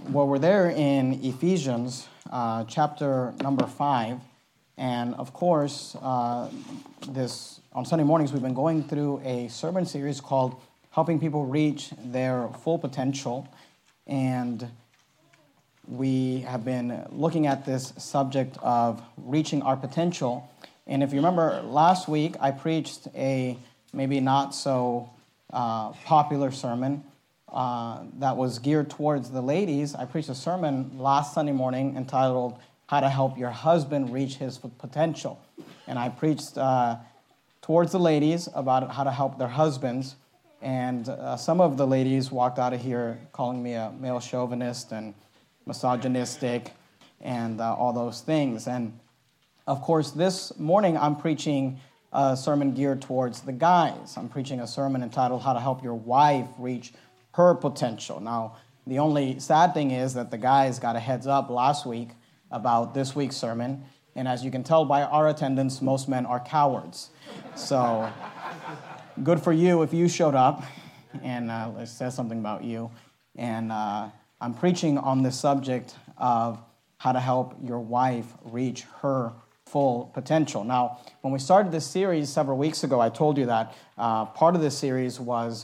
Well, we're there in Ephesians chapter number 5. And of course, on Sunday mornings, we've been going through a sermon series called Helping People Reach Their Full Potential. And we have been looking at this subject of reaching our potential. And if you remember, last week I preached a maybe not so popular sermon that was geared towards the ladies. I preached a sermon last Sunday morning entitled How to Help Your Husband Reach His Potential. And I preached towards the ladies about how to help their husbands. And some of the ladies walked out of here calling me a male chauvinist and misogynistic and all those things. And of course, this morning I'm preaching a sermon geared towards the guys. I'm preaching a sermon entitled How to Help Your Wife Reach Her Potential. Now, the only sad thing is that the guys got a heads up last week about this week's sermon. And as you can tell by our attendance, most men are cowards. So good for you if you showed up, and it says something about you. And I'm preaching on this subject of how to help your wife reach her full potential. Now, when we started this series several weeks ago, I told you that part of this series was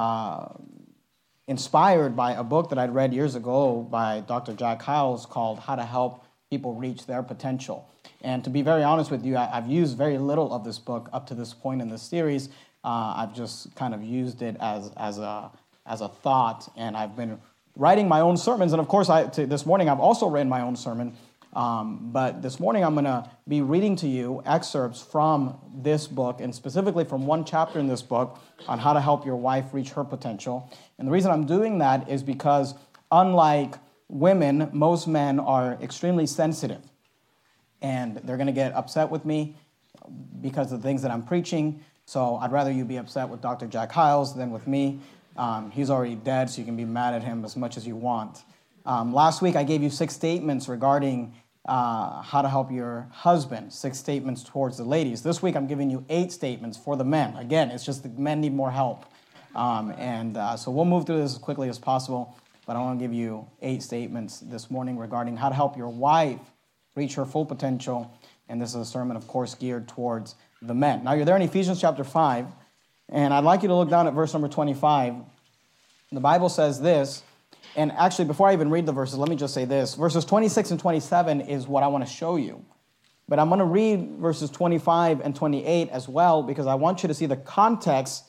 inspired by a book that I'd read years ago by Dr. Jack Hyles called How to Help People Reach Their Potential. And to be very honest with you, I've used very little of this book up to this point in this series. I've just kind of used it as a thought, and I've been writing my own sermons. And of course, this morning I've also written my own sermon. But this morning I'm going to be reading to you excerpts from this book, and specifically from one chapter in this book on how to help your wife reach her potential. And the reason I'm doing that is because, unlike women, most men are extremely sensitive. And they're going to get upset with me because of the things that I'm preaching. So I'd rather you be upset with Dr. Jack Hyles than with me. He's already dead, so you can be mad at him as much as you want. Last week, I gave you 6 statements regarding how to help your husband, 6 statements towards the ladies. This week, I'm giving you 8 statements for the men. Again, it's just the men need more help. So we'll move through this as quickly as possible, but I want to give you 8 statements this morning regarding how to help your wife reach her full potential. And this is a sermon, of course, geared towards the men. Now, you're there in Ephesians chapter 5, and I'd like you to look down at verse number 25. The Bible says this. And actually, before I even read the verses, let me just say this. Verses 26 and 27 is what I want to show you. But I'm going to read verses 25 and 28 as well, because I want you to see the context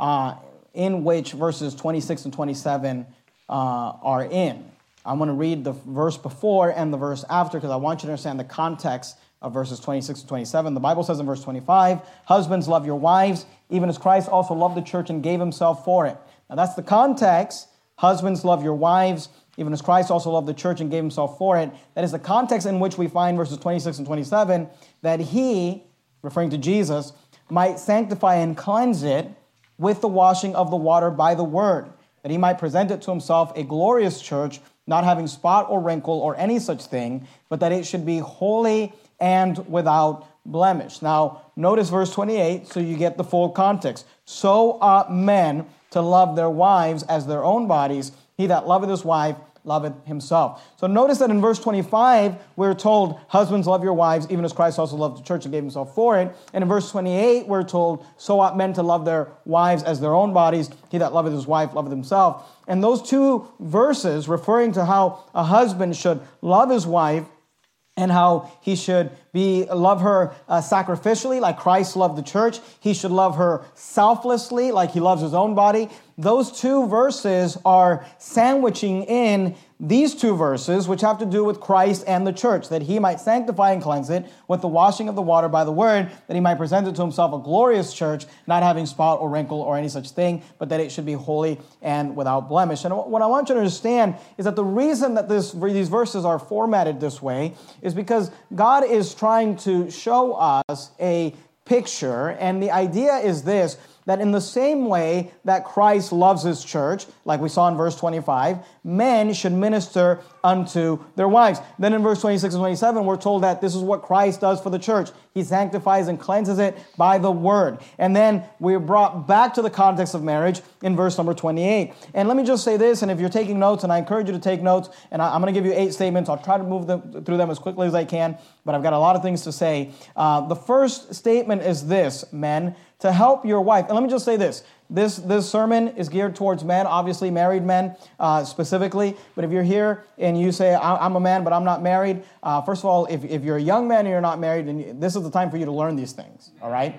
in which verses 26 and 27 are in. I'm going to read the verse before and the verse after, because I want you to understand the context of verses 26 and 27. The Bible says in verse 25, "Husbands, love your wives, even as Christ also loved the church and gave himself for it." Now that's the context. Husbands, love your wives, even as Christ also loved the church and gave himself for it. That is the context in which we find verses 26 and 27, that he, referring to Jesus, might sanctify and cleanse it with the washing of the water by the word, that he might present it to himself a glorious church, not having spot or wrinkle or any such thing, but that it should be holy and without blemish. Now, notice verse 28, so you get the full context. "So ought men to love their wives as their own bodies. He that loveth his wife loveth himself." So notice that in verse 25, we're told, husbands, love your wives, even as Christ also loved the church and gave himself for it. And in verse 28, we're told, so ought men to love their wives as their own bodies. He that loveth his wife loveth himself. And those two verses, referring to how a husband should love his wife and how he should love her sacrificially, like Christ loved the church. He should love her selflessly, like he loves his own body. Those two verses are sandwiching in these two verses, which have to do with Christ and the church, that he might sanctify and cleanse it with the washing of the water by the word, that he might present it to himself a glorious church, not having spot or wrinkle or any such thing, but that it should be holy and without blemish. And what I want you to understand is that the reason that these verses are formatted this way is because God is trying to show us a picture, and the idea is this, that in the same way that Christ loves his church, like we saw in verse 25, men should minister unto their wives. Then in verse 26 and 27, we're told that this is what Christ does for the church. He sanctifies and cleanses it by the word. And then we're brought back to the context of marriage in verse number 28. And let me just say this, and if you're taking notes, and I encourage you to take notes, and I'm going to give you 8 statements. I'll try to move through them as quickly as I can, but I've got a lot of things to say. The first statement is this, men, to help your wife. And let me just say this. This sermon is geared towards men, obviously married men specifically. But if you're here and you say, I'm a man, but I'm not married, first of all, if you're a young man and you're not married, then this is the time for you to learn these things, all right?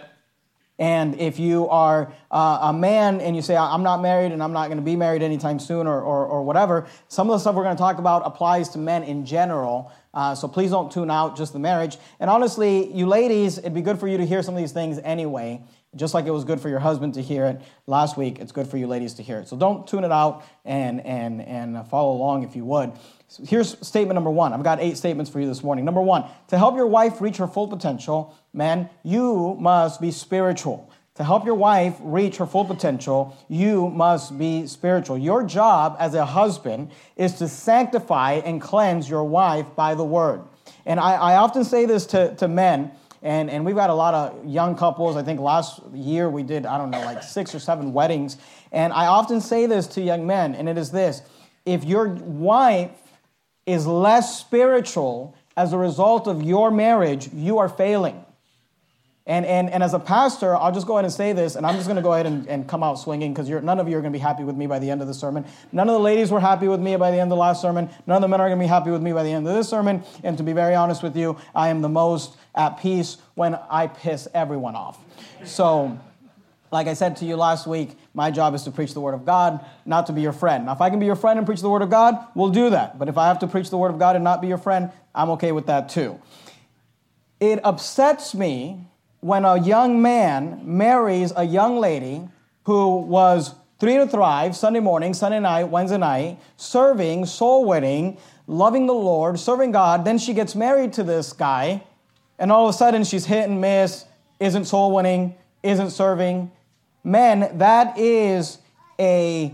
And if you are a man and you say, I'm not married and I'm not going to be married anytime soon or whatever, some of the stuff we're going to talk about applies to men in general. So please don't tune out just the marriage. And honestly, you ladies, it'd be good for you to hear some of these things anyway. Just like it was good for your husband to hear it last week, it's good for you ladies to hear it. So don't tune it out and follow along if you would. So here's statement number 1. I've got 8 statements for you this morning. Number 1, to help your wife reach her full potential, men, you must be spiritual. To help your wife reach her full potential, you must be spiritual. Your job as a husband is to sanctify and cleanse your wife by the word. And I often say this to men, and we've got a lot of young couples. I think last year we did, like 6 or 7 weddings. And I often say this to young men, and it is this. If your wife is less spiritual as a result of your marriage, you are failing. And as a pastor, I'll just go ahead and say this, and I'm just going to go ahead and come out swinging because none of you are going to be happy with me by the end of the sermon. None of the ladies were happy with me by the end of the last sermon. None of the men are going to be happy with me by the end of this sermon. And to be very honest with you, I am the most at peace when I piss everyone off. So, like I said to you last week, my job is to preach the Word of God, not to be your friend. Now, if I can be your friend and preach the Word of God, we'll do that. But if I have to preach the Word of God and not be your friend, I'm okay with that too. It upsets me when a young man marries a young lady who was 3 to Thrive, Sunday morning, Sunday night, Wednesday night, serving, soul winning, loving the Lord, serving God. Then she gets married to this guy, and all of a sudden she's hit and miss, isn't soul winning, isn't serving. Men, that is a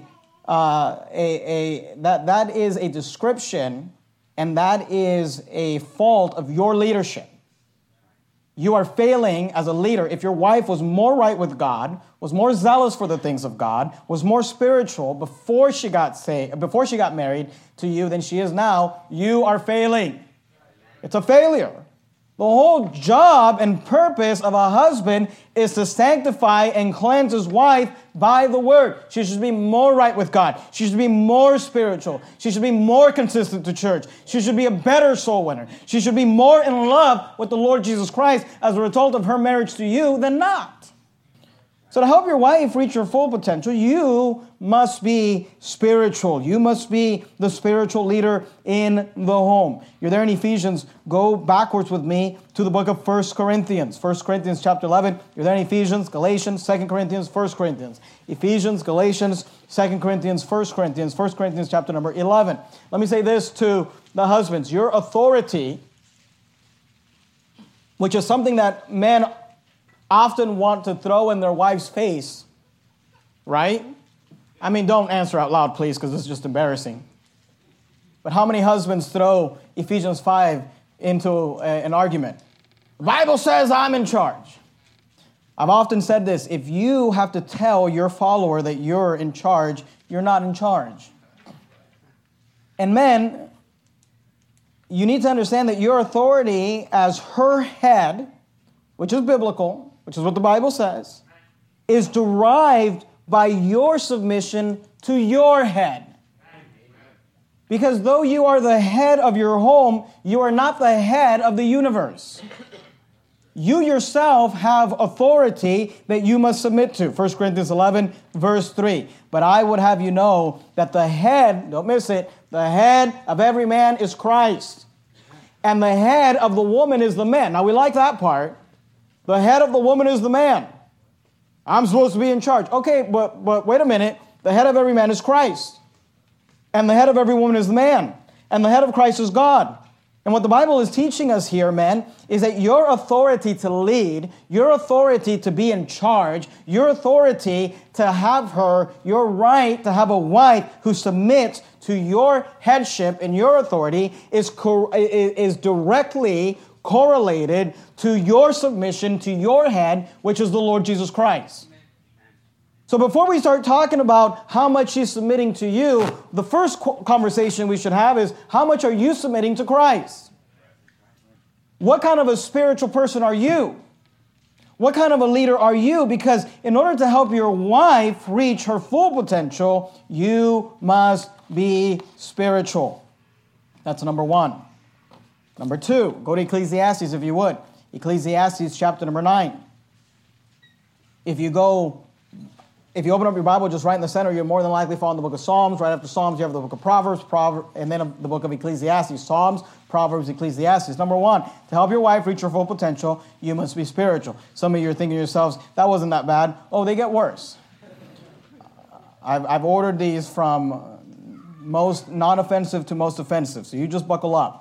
description, and that is a fault of your leadership. You are failing as a leader. If your wife was more right with God, was more zealous for the things of God, was more spiritual before she got married to you than she is now, you are failing. It's a failure. The whole job and purpose of a husband is to sanctify and cleanse his wife by the word. She should be more right with God. She should be more spiritual. She should be more consistent to church. She should be a better soul winner. She should be more in love with the Lord Jesus Christ as a result of her marriage to you than not. So to help your wife reach her full potential, you must be spiritual. You must be the spiritual leader in the home. You're there in Ephesians. Go backwards with me to the book of 1 Corinthians. 1 Corinthians chapter 11. You're there in Ephesians, Galatians, 2 Corinthians, 1 Corinthians. Ephesians, Galatians, 2 Corinthians, 1 Corinthians, 1 Corinthians chapter number 11. Let me say this to the husbands. Your authority, which is something that men often want to throw in their wife's face, right? I mean, don't answer out loud, please, because it's just embarrassing. But how many husbands throw Ephesians 5 into an argument? The Bible says I'm in charge. I've often said this, if you have to tell your follower that you're in charge, you're not in charge. And men, you need to understand that your authority as her head, which is biblical, which is what the Bible says, is derived by your submission to your head. Because though you are the head of your home, you are not the head of the universe. You yourself have authority that you must submit to. 1 Corinthians 11, verse 3. But I would have you know that the head, don't miss it, the head of every man is Christ. And the head of the woman is the man. Now we like that part. The head of the woman is the man. I'm supposed to be in charge. Okay, but wait a minute. The head of every man is Christ. And the head of every woman is the man. And the head of Christ is God. And what the Bible is teaching us here, men, is that your authority to lead, your authority to be in charge, your authority to have her, your right to have a wife who submits to your headship and your authority is directly correlated to your submission to your head, which is the Lord Jesus Christ. So before we start talking about how much she's submitting to you, the first conversation we should have is, how much are you submitting to Christ? What kind of a spiritual person are you? What kind of a leader are you? Because in order to help your wife reach her full potential, you must be spiritual. That's number one. Number two, go to Ecclesiastes if you would. Ecclesiastes chapter number 9. If you open up your Bible just right in the center, you're more than likely following the book of Psalms. Right after Psalms, you have the book of Proverbs, and then the book of Ecclesiastes. Psalms, Proverbs, Ecclesiastes. Number one, to help your wife reach her full potential, you must be spiritual. Some of you are thinking to yourselves, that wasn't that bad. Oh, they get worse. I've ordered these from most non-offensive to most offensive, so you just buckle up.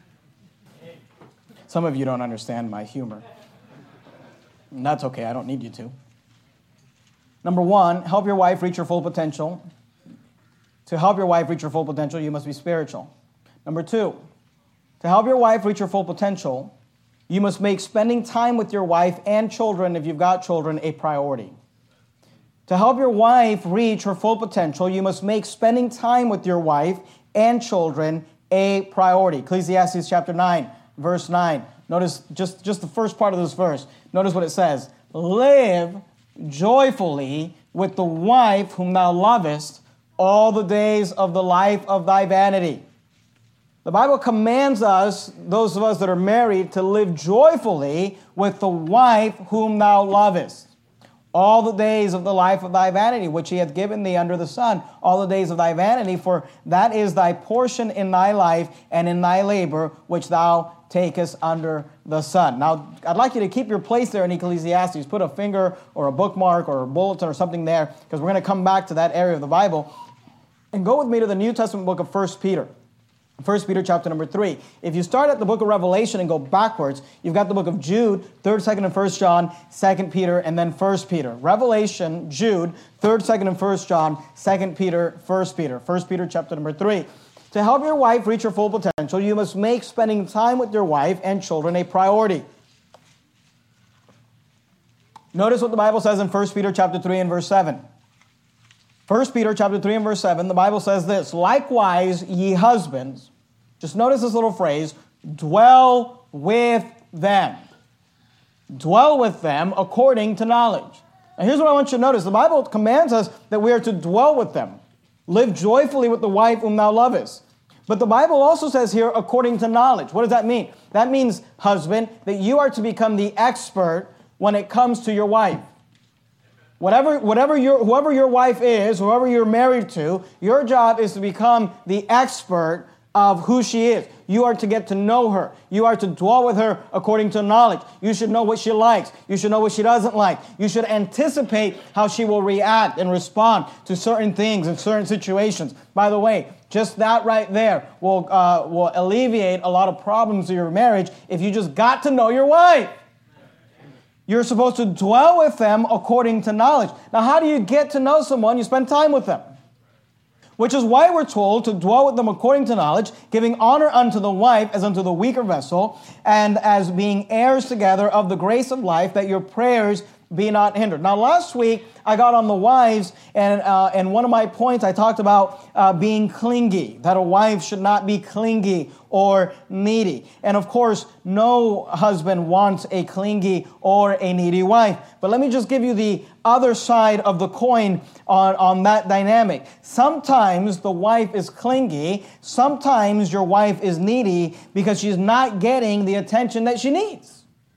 Some of you don't understand my humor. And that's okay, I don't need you to. Number one, help your wife reach her full potential. To help your wife reach her full potential, you must be spiritual. Number two, to help your wife reach her full potential, you must make spending time with your wife and children, if you've got children, a priority. To help your wife reach her full potential, you must make spending time with your wife and children a priority. Ecclesiastes chapter 9, verse 9. Notice just the first part of this verse. Notice what it says. Live joyfully with the wife whom thou lovest all the days of the life of thy vanity. The Bible commands us, those of us that are married, to live joyfully with the wife whom thou lovest all the days of the life of thy vanity, which he hath given thee under the sun, all the days of thy vanity, for that is thy portion in thy life and in thy labor, which thou takest under the sun. Now, I'd like you to keep your place there in Ecclesiastes. Put a finger or a bookmark or a bulletin or something there, because we're going to come back to that area of the Bible. And go with me to the New Testament book of 1 Peter. 1 Peter chapter number 3. If you start at the book of Revelation and go backwards, you've got the book of Jude, 3rd, 2nd, and 1 John, 2 Peter, and then 1 Peter. Revelation, Jude, 3rd, 2nd, and 1 John, 2 Peter, 1 Peter. 1 Peter chapter number 3. To help your wife reach her full potential, you must make spending time with your wife and children a priority. Notice what the Bible says in 1 Peter chapter 3 and verse 7. 1 Peter chapter 3 and verse 7, the Bible says this, likewise, ye husbands, just notice this little phrase, dwell with them. Dwell with them according to knowledge. Now here's what I want you to notice. The Bible commands us that we are to dwell with them. Live joyfully with the wife whom thou lovest. But the Bible also says here, according to knowledge. What does that mean? That means, husband, that you are to become the expert when it comes to your wife. Whoever your wife is, whoever you're married to, your job is to become the expert of who she is. You are to get to know her. You are to dwell with her according to knowledge. You should know what she likes. You should know what she doesn't like. You should anticipate how she will react and respond to certain things in certain situations. By the way, just that right there will alleviate a lot of problems in your marriage if you just got to know your wife. You're supposed to dwell with them according to knowledge. Now, how do you get to know someone? You spend time with them. Which is why we're told to dwell with them according to knowledge, giving honor unto the wife as unto the weaker vessel, and as being heirs together of the grace of life, that your prayers be not hindered. Now, last week, I got on the wives, and one of my points, I talked about being clingy, that a wife should not be clingy or needy. And of course, no husband wants a clingy or a needy wife. But let me just give you the other side of the coin on that dynamic. Sometimes the wife is clingy. Sometimes your wife is needy because she's not getting the attention that she needs.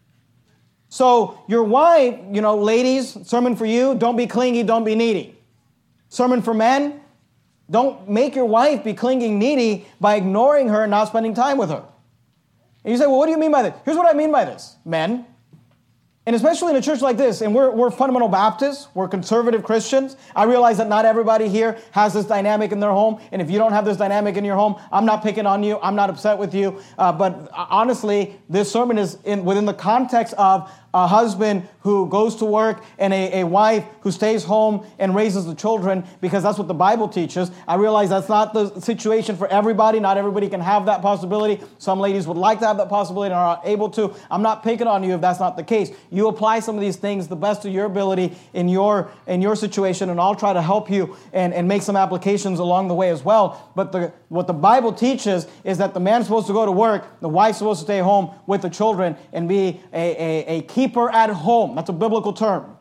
So your wife, ladies, sermon for you, don't be clingy, don't be needy. Sermon for men, don't make your wife be clingy, needy by ignoring her and not spending time with her. And you say, well, what do you mean by this? Here's what I mean by this, men. And especially in a church like this, and we're fundamental Baptists, we're conservative Christians. I realize that not everybody here has this dynamic in their home. And if you don't have this dynamic in your home, I'm not picking on you. I'm not upset with you. But honestly, this sermon is within the context of a husband who goes to work and a wife who stays home and raises the children, because that's what the Bible teaches. I realize that's not the situation for everybody. Not everybody can have that possibility. Some ladies would like to have that possibility and are not able to. I'm not picking on you if that's not the case. You apply some of these things the best of your ability in your situation, and I'll try to help you and make some applications along the way as well. But what the Bible teaches is that the man's supposed to go to work, the wife's supposed to stay home with the children and be a keeper at home. That's a biblical term.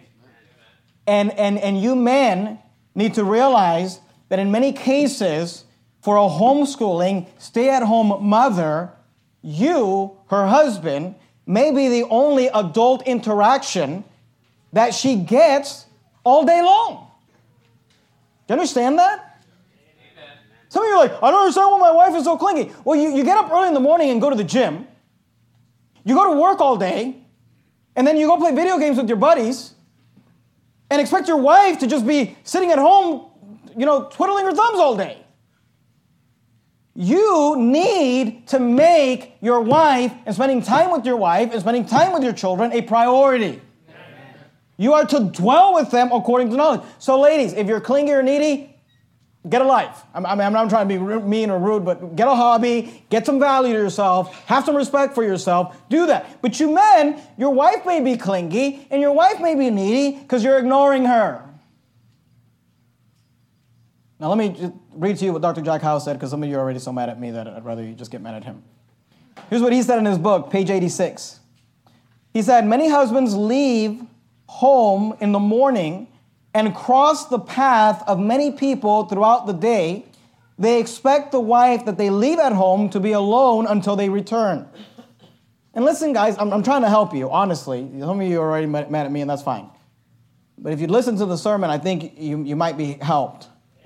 And you men need to realize that in many cases, for a homeschooling, stay-at-home mother, you, her husband, may be the only adult interaction that she gets all day long. Do you understand that? Some of you are like, I don't understand why my wife is so clingy. Well, you get up early in the morning and go to the gym. You go to work all day. And then you go play video games with your buddies and expect your wife to just be sitting at home, twiddling her thumbs all day. You need to make your wife and spending time with your wife and spending time with your children a priority. Amen. You are to dwell with them according to knowledge. So ladies, if you're clingy or needy, get a life. I'm not trying to be mean or rude, but get a hobby, get some value to yourself, have some respect for yourself, do that. But you men, your wife may be clingy and your wife may be needy because you're ignoring her. Now let me just read to you what Dr. Jack Hyles said, because some of you are already so mad at me that I'd rather you just get mad at him. Here's what he said in his book, page 86. He said, many husbands leave home in the morning and cross the path of many people throughout the day. They expect the wife that they leave at home to be alone until they return. And listen, guys, I'm trying to help you, honestly. Some of you are already mad at me, and that's fine. But if you listen to the sermon, I think you might be helped.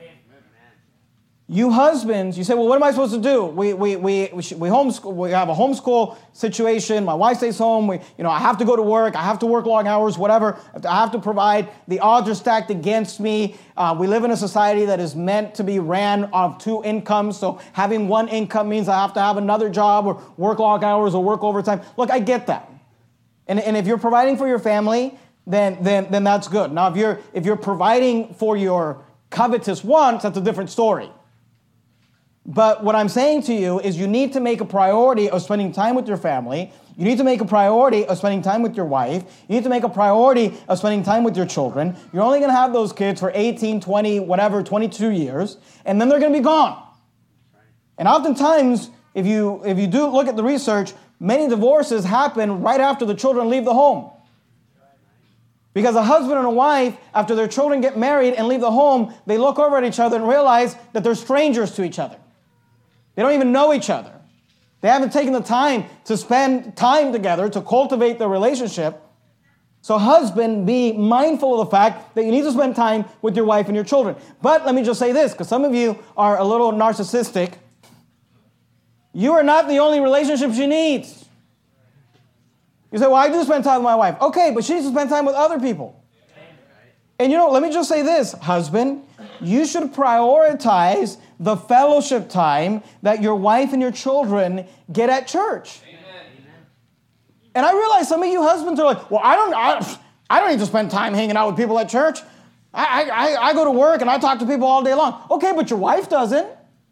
You husbands, you say, well, what am I supposed to do? We homeschool. We have a homeschool situation. My wife stays home. I have to go to work. I have to work long hours, whatever. I have to provide. The odds are stacked against me. We live in a society that is meant to be ran on two incomes. So having one income means I have to have another job or work long hours or work overtime. Look, I get that. And if you're providing for your family, then that's good. Now, if you're providing for your covetous wants, that's a different story. But what I'm saying to you is you need to make a priority of spending time with your family. You need to make a priority of spending time with your wife. You need to make a priority of spending time with your children. You're only going to have those kids for 18, 20, whatever, 22 years, and then they're going to be gone. And oftentimes, if you do look at the research, many divorces happen right after the children leave the home. Because a husband and a wife, after their children get married and leave the home, they look over at each other and realize that they're strangers to each other. They don't even know each other. They haven't taken the time to spend time together to cultivate their relationship. So husband, be mindful of the fact that you need to spend time with your wife and your children. But let me just say this, because some of you are a little narcissistic. You are not the only relationship she needs. You say, well, I do spend time with my wife. Okay, but she needs to spend time with other people. And let me just say this, husband, you should prioritize the fellowship time that your wife and your children get at church. Amen. And I realize some of you husbands are like, well, I don't need to spend time hanging out with people at church. I go to work and I talk to people all day long. Okay, but your wife doesn't.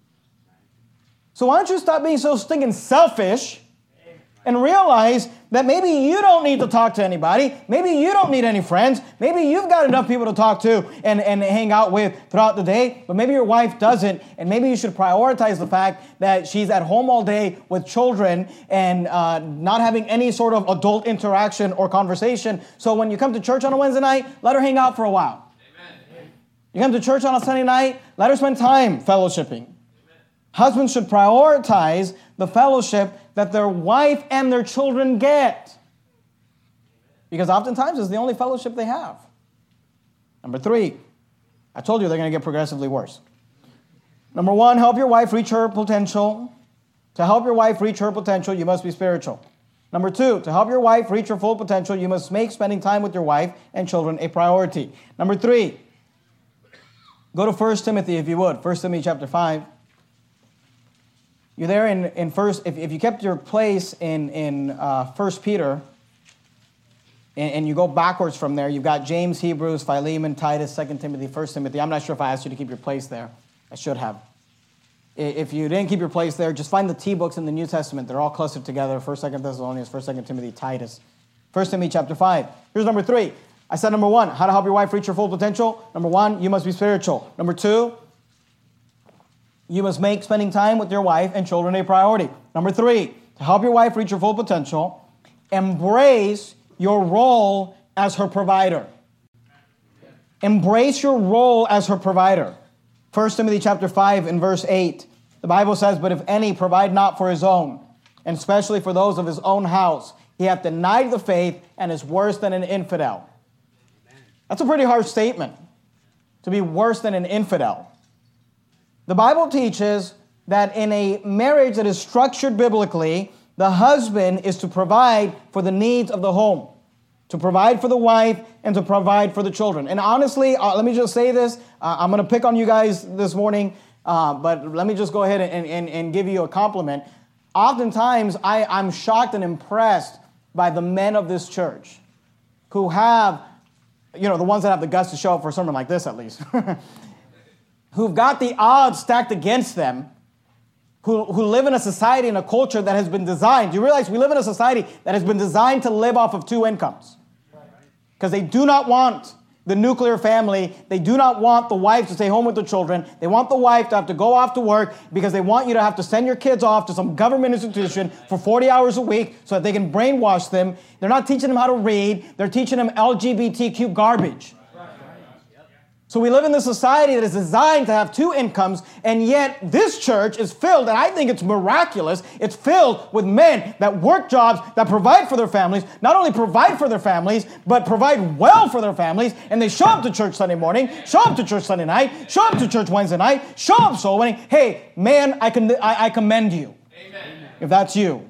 So why don't you stop being so stinking selfish and realize that maybe you don't need to talk to anybody. Maybe you don't need any friends. Maybe you've got enough people to talk to and hang out with throughout the day, but maybe your wife doesn't. And maybe you should prioritize the fact that she's at home all day with children and not having any sort of adult interaction or conversation. So when you come to church on a Wednesday night, let her hang out for a while. Amen. You come to church on a Sunday night, let her spend time fellowshipping. Amen. Husbands should prioritize the fellowship that their wife and their children get. Because oftentimes it's the only fellowship they have. Number 3, I told you they're going to get progressively worse. Number 1, help your wife reach her potential. To help your wife reach her potential, you must be spiritual. Number 2, to help your wife reach her full potential, you must make spending time with your wife and children a priority. Number 3, go to 1 Timothy if you would. 1 Timothy chapter 5. You're there in first. If you kept your place in 1 Peter, and you go backwards from there, you've got James, Hebrews, Philemon, Titus, 2 Timothy, 1 Timothy. I'm not sure if I asked you to keep your place there. I should have. If you didn't keep your place there, just find the T books in the New Testament. They're all clustered together. 1st, 2nd Thessalonians, 1st, 2nd Timothy, Titus. 1 Timothy chapter 5. Here's number 3. I said number 1, how to help your wife reach her full potential. Number 1, you must be spiritual. Number 2, you must make spending time with your wife and children a priority. Number 3, to help your wife reach her full potential, embrace your role as her provider. Embrace your role as her provider. 1 Timothy chapter 5 and verse 8. The Bible says, but if any provide not for his own, and especially for those of his own house, he hath denied the faith and is worse than an infidel. That's a pretty harsh statement, to be worse than an infidel. The Bible teaches that in a marriage that is structured biblically, the husband is to provide for the needs of the home, to provide for the wife, and to provide for the children. And honestly, let me just say this. I'm going to pick on you guys this morning, but let me just go ahead and give you a compliment. Oftentimes, I'm shocked and impressed by the men of this church who have, the ones that have the guts to show up for a sermon like this at least, who've got the odds stacked against them, who live in a society and a culture that has been designed. You realize we live in a society that has been designed to live off of 2 incomes. Because they do not want the nuclear family. They do not want the wife to stay home with the children. They want the wife to have to go off to work because they want you to have to send your kids off to some government institution for 40 hours a week so that they can brainwash them. They're not teaching them how to read. They're teaching them LGBTQ garbage. So we live in this society that is designed to have 2 incomes, and yet this church is filled, and I think it's miraculous, it's filled with men that work jobs, that provide for their families, not only provide for their families, but provide well for their families, and they show up to church Sunday morning, show up to church Sunday night, show up to church Wednesday night, show up soul winning. Hey, man, I commend you. Amen. If that's you.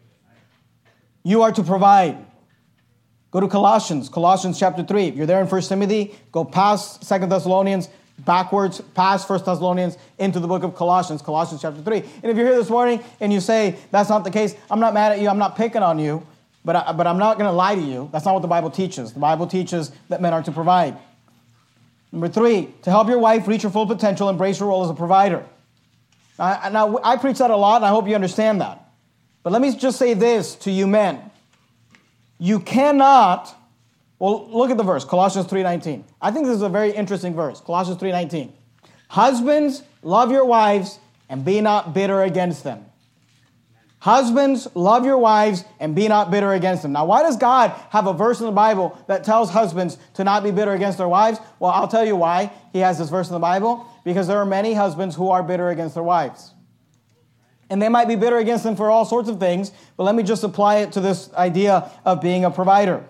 You are to provide. Go to Colossians chapter 3. If you're there in 1 Timothy, go past 2 Thessalonians, backwards, past 1 Thessalonians, into the book of Colossians chapter 3. And if you're here this morning and you say, that's not the case, I'm not mad at you, I'm not picking on you, but I'm not going to lie to you. That's not what the Bible teaches. The Bible teaches that men are to provide. Number 3, to help your wife reach her full potential, embrace her role as a provider. Now, I preach that a lot, and I hope you understand that. But let me just say this to you men. You cannot, look at the verse, Colossians 3:19. I think this is a very interesting verse, Colossians 3:19. Husbands, love your wives and be not bitter against them. Husbands, love your wives and be not bitter against them. Now, why does God have a verse in the Bible that tells husbands to not be bitter against their wives? Well, I'll tell you why he has this verse in the Bible. Because there are many husbands who are bitter against their wives. And they might be bitter against them for all sorts of things, but let me just apply it to this idea of being a provider.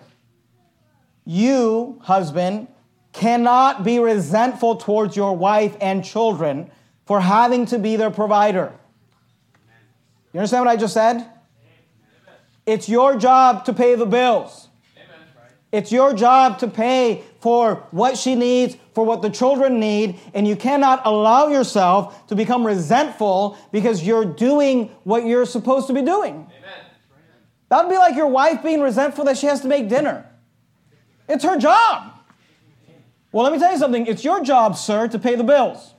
You, husband, cannot be resentful towards your wife and children for having to be their provider. You understand what I just said? It's your job to pay the bills. It's your job to pay for what she needs, for what the children need, and you cannot allow yourself to become resentful because you're doing what you're supposed to be doing. Amen. That would be like your wife being resentful that she has to make dinner. It's her job. Well, let me tell you something. It's your job, sir, to pay the bills.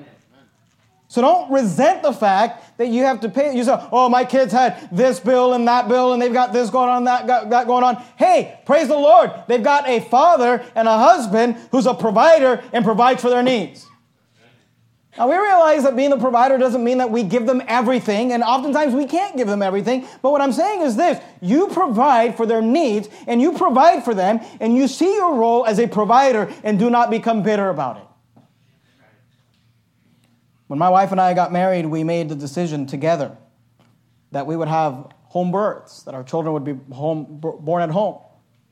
So don't resent the fact that you have to pay. You say, oh, my kids had this bill and that bill, and they've got this going on, that going on. Hey, praise the Lord. They've got a father and a husband who's a provider and provides for their needs. Now, we realize that being the provider doesn't mean that we give them everything, and oftentimes we can't give them everything. But what I'm saying is this. You provide for their needs, and you provide for them, and you see your role as a provider, and do not become bitter about it. When my wife and I got married, we made the decision together that we would have home births, that our children would be born at home.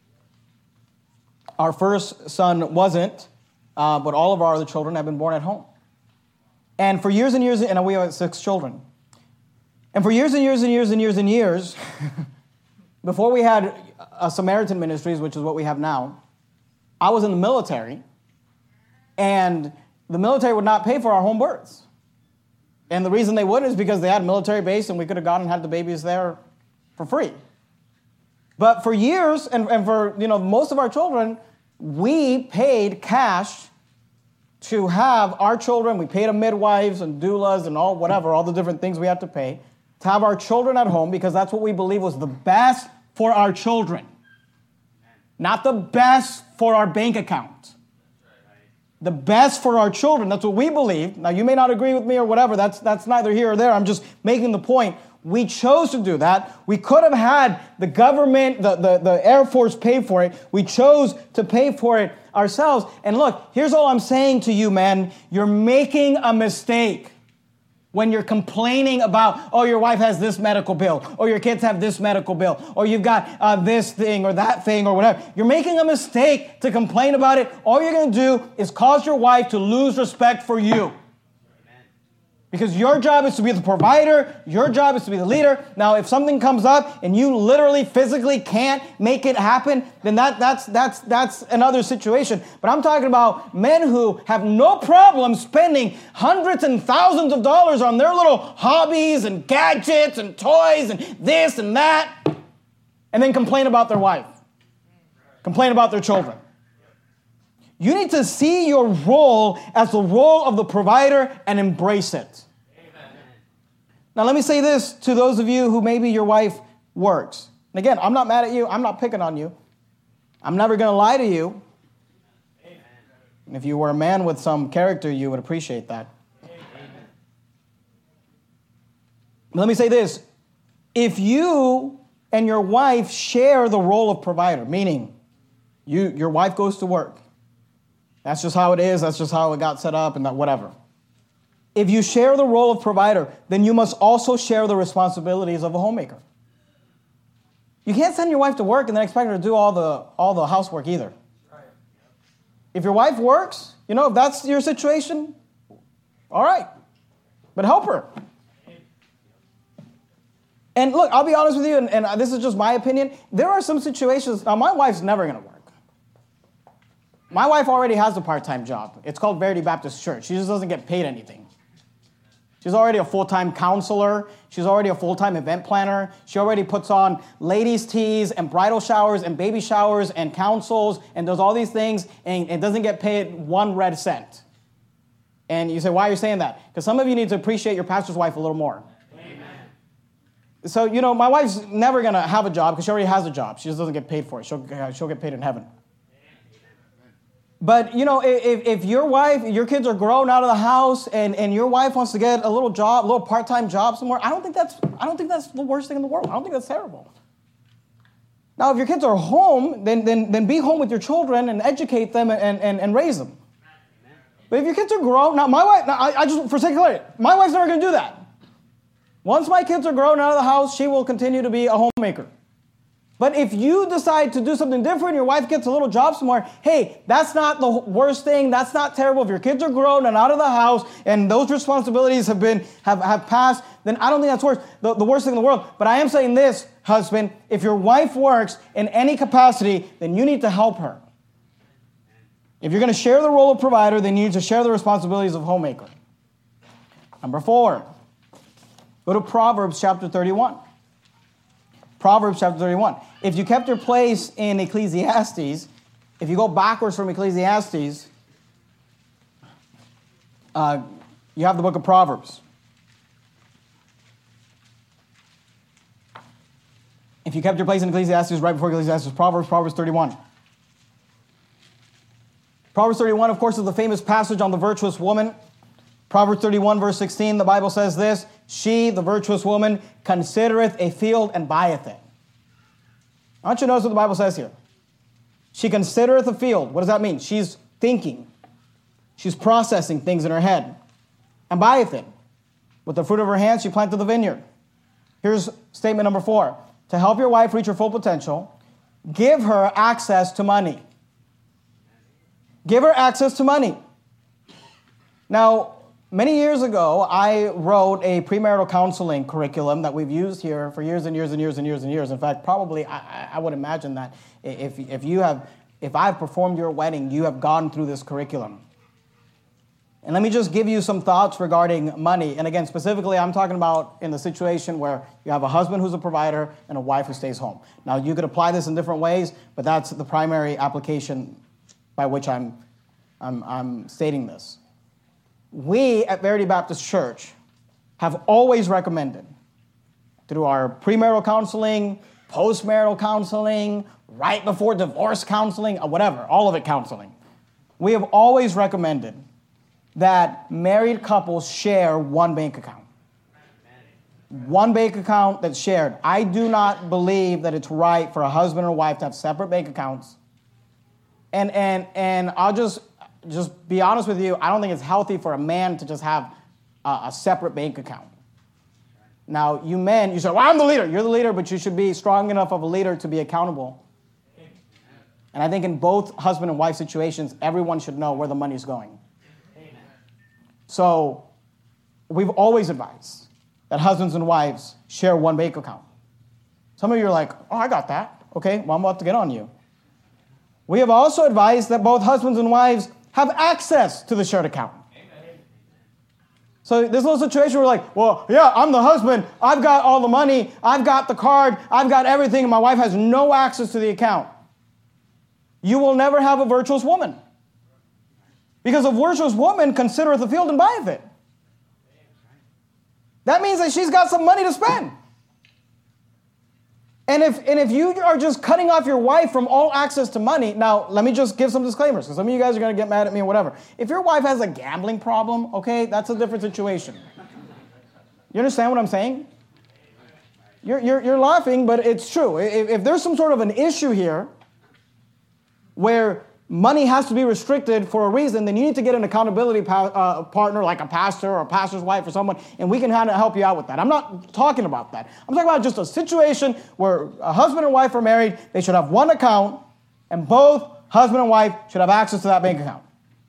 Our first son wasn't, but all of our other children have been born at home. And for years and years, and we have 6 children. And for years and years and years and years and years, before we had Samaritan Ministries, which is what we have now, I was in the military, and the military would not pay for our home births. And the reason they wouldn't is because they had a military base, and we could have gone and had the babies there for free. But for years, and for most of our children, we paid cash to have our children. We paid them midwives and doulas and all the different things we had to pay to have our children at home, because that's what we believe was the best for our children. Not the best for our bank account. The best for our children. That's what we believe. Now, you may not agree with me or whatever. That's neither here or there. I'm just making the point. We chose to do that. We could have had the government, the Air Force pay for it. We chose to pay for it ourselves. And look, here's all I'm saying to you, men. You're making a mistake when you're complaining about, oh, your wife has this medical bill, or your kids have this medical bill, or you've got this thing or that thing or whatever. You're making a mistake to complain about it. All you're going to do is cause your wife to lose respect for you. Because your job is to be the provider, your job is to be the leader. Now, if something comes up and you literally physically can't make it happen, then that's another situation. But I'm talking about men who have no problem spending hundreds and thousands of dollars on their little hobbies and gadgets and toys and this and that, and then complain about their wife, complain about their children. You need to see your role as the role of the provider and embrace it. Amen. Now, let me say this to those of you who maybe your wife works. And again, I'm not mad at you. I'm not picking on you. I'm never going to lie to you. Amen. And if you were a man with some character, you would appreciate that. Amen. Let me say this. If you and your wife share the role of provider, meaning your wife goes to work, that's just how it is. That's just how it got set up and that whatever. If you share the role of provider, then you must also share the responsibilities of a homemaker. You can't send your wife to work and then expect her to do all the housework either. If your wife works, if that's your situation, all right. But help her. And look, I'll be honest with you, and this is just my opinion. There are some situations, now my wife's never going to work. My wife already has a part-time job. It's called Verity Baptist Church. She just doesn't get paid anything. She's already a full-time counselor. She's already a full-time event planner. She already puts on ladies' teas and bridal showers and baby showers and councils and does all these things and doesn't get paid one red cent. And you say, why are you saying that? Because some of you need to appreciate your pastor's wife a little more. Amen. So, my wife's never going to have a job because she already has a job. She just doesn't get paid for it. She'll get paid in heaven. But, if your kids are grown out of the house and your wife wants to get a little job, a little part-time job somewhere, I don't think that's the worst thing in the world. I don't think that's terrible. Now, if your kids are home, then be home with your children and educate them and raise them. But if your kids are grown, now my wife, I just, for sake of clarity, my wife's never going to do that. Once my kids are grown out of the house, she will continue to be a homemaker. But if you decide to do something different, your wife gets a little job somewhere, hey, that's not the worst thing. That's not terrible. If your kids are grown and out of the house and those responsibilities have passed, then I don't think that's the worst thing in the world. But I am saying this, husband, if your wife works in any capacity, then you need to help her. If you're going to share the role of provider, then you need to share the responsibilities of homemaker. Number 4, go to Proverbs chapter 31. Proverbs chapter 31. If you kept your place in Ecclesiastes, if you go backwards from Ecclesiastes, you have the book of Proverbs. If you kept your place in Ecclesiastes, right before Ecclesiastes, Proverbs 31. Proverbs 31, of course, is the famous passage on the virtuous woman. Proverbs 31, verse 16, the Bible says this, she, the virtuous woman, considereth a field and buyeth it. I want you to notice what the Bible says here. She considereth a field. What does that mean? She's thinking. She's processing things in her head. And buyeth it. With the fruit of her hands, she planted the vineyard. Here's statement number 4. To help your wife reach her full potential, give her access to money. Give her access to money. Now, Many years ago, I wrote a premarital counseling curriculum that we've used here for years and years and years and years and years. In fact, probably I would imagine that if I've performed your wedding, you have gone through this curriculum. And let me just give you some thoughts regarding money. And again, specifically, I'm talking about in the situation where you have a husband who's a provider and a wife who stays home. Now, you could apply this in different ways, but that's the primary application by which I'm stating this. We at Verity Baptist Church have always recommended, through our premarital counseling, postmarital counseling, right before divorce counseling, or whatever, all of it counseling, we have always recommended that married couples share one bank account. One bank account that's shared. I do not believe that it's right for a husband or wife to have separate bank accounts. And I'll just be honest with you, I don't think it's healthy for a man to just have a separate bank account. Now, you men, you say, well, I'm the leader. You're the leader, but you should be strong enough of a leader to be accountable. And I think in both husband and wife situations, everyone should know where the money's going. So we've always advised that husbands and wives share one bank account. Some of you are like, oh, I got that. Okay, well, I'm about to get on you. We have also advised that both husbands and wives have access to the shared account. Amen. So this little situation, we're like, well, yeah, I'm the husband. I've got all the money. I've got the card. I've got everything. And my wife has no access to the account. You will never have a virtuous woman. Because a virtuous woman considereth the field and buyeth it. That means that she's got some money to spend. And if you are just cutting off your wife from all access to money, now let me just give some disclaimers, because some of you guys are going to get mad at me or whatever. If your wife has a gambling problem, okay, that's a different situation. You understand what I'm saying? You're laughing, but it's true. If there's some sort of an issue here where money has to be restricted for a reason, then you need to get an accountability partner like a pastor or a pastor's wife or someone, and we can help you out with that. I'm not talking about that. I'm talking about just a situation where a husband and wife are married, they should have one account, and both husband and wife should have access to that bank account.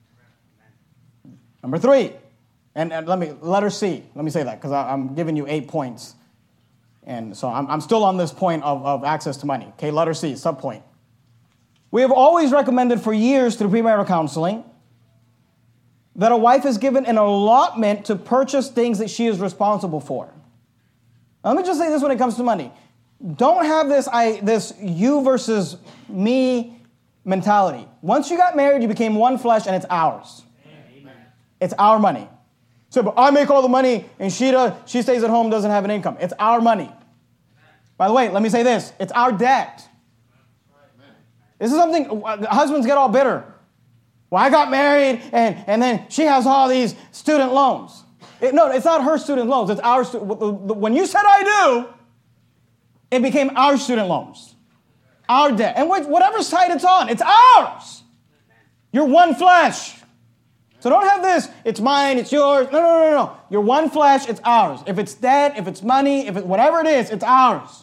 Number 3, and letter C. Let me say that, because I'm giving you 8 points. And so I'm still on this point of access to money. Okay, letter C, subpoint. We have always recommended for years through premarital counseling that a wife is given an allotment to purchase things that she is responsible for. Now, let me just say this when it comes to money. Don't have this you versus me mentality. Once you got married, you became one flesh, and it's ours. Amen. It's our money. So, but I make all the money, and she stays at home, doesn't have an income. It's our money. By the way, let me say this. It's our debt. This is something, husbands get all bitter. Well, I got married, and then she has all these student loans. No, it's not her student loans. It's our when you said I do, it became our student loans. Our debt. And whatever side it's on, it's ours. You're one flesh. So don't have this, it's mine, it's yours. No. You're one flesh, it's ours. If it's debt, if it's money, whatever it is, it's ours.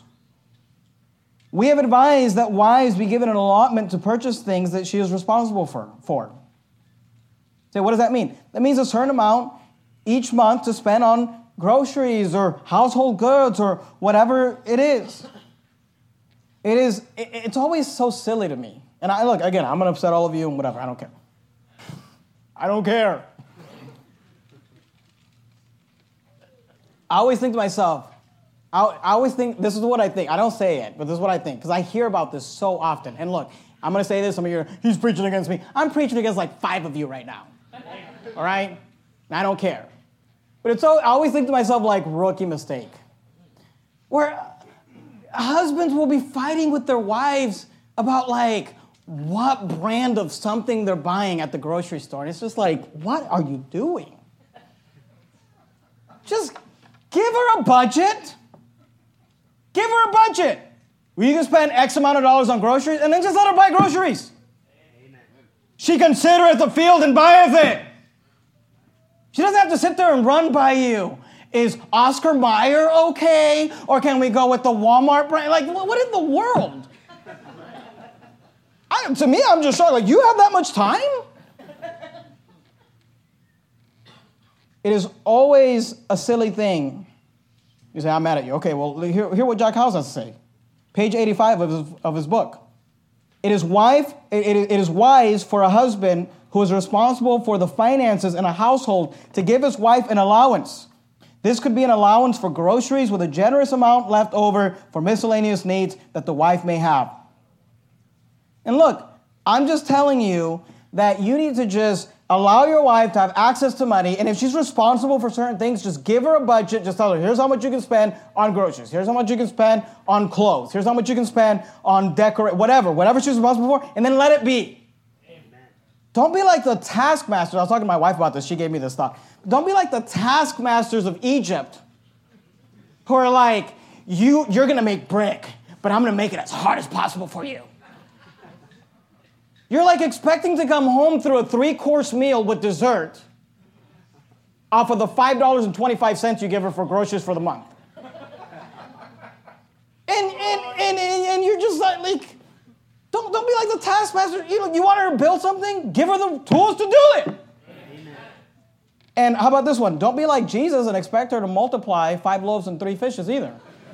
We have advised that wives be given an allotment to purchase things that she is responsible for. So what does that mean? That means a certain amount each month to spend on groceries or household goods or whatever it is. It's always so silly to me. And I'm going to upset all of you and whatever. I don't care. I don't care. I always think to myself, I always think, this is what I think. I don't say it, but this is what I think, because I hear about this so often. And look, I'm going to say this. Some of you are, he's preaching against me. I'm preaching against like 5 of you right now. All right? And I don't care. But I always think to myself like rookie mistake, where husbands will be fighting with their wives about like what brand of something they're buying at the grocery store. And it's just like, what are you doing? Just give her a budget. Give her a budget. Well, you can spend X amount of dollars on groceries, and then just let her buy groceries. Amen. She considereth the field and buyeth it. She doesn't have to sit there and run by you. Is Oscar Mayer okay? Or can we go with the Walmart brand? Like, what in the world? To me, I'm just shocked. Like, you have that much time? It is always a silly thing. You say, I'm mad at you. Okay, well, hear what Jack Hyles has to say. Page 85 of his book. It is wise for a husband who is responsible for the finances in a household to give his wife an allowance. This could be an allowance for groceries with a generous amount left over for miscellaneous needs that the wife may have. And look, I'm just telling you that you need to just allow your wife to have access to money, and if she's responsible for certain things, just give her a budget. Just tell her, here's how much you can spend on groceries. Here's how much you can spend on clothes. Here's how much you can spend on whatever she's responsible for, and then let it be. Amen. Don't be like the taskmasters. I was talking to my wife about this. She gave me this thought. Don't be like the taskmasters of Egypt who are like, you're going to make brick, but I'm going to make it as hard as possible for you. You're like expecting to come home through a 3-course meal with dessert off of the $5.25 you give her for groceries for the month. And you're just like don't be like the taskmaster. You want her to build something? Give her the tools to do it. Amen. And how about this one? Don't be like Jesus and expect her to multiply 5 loaves and 3 fishes either.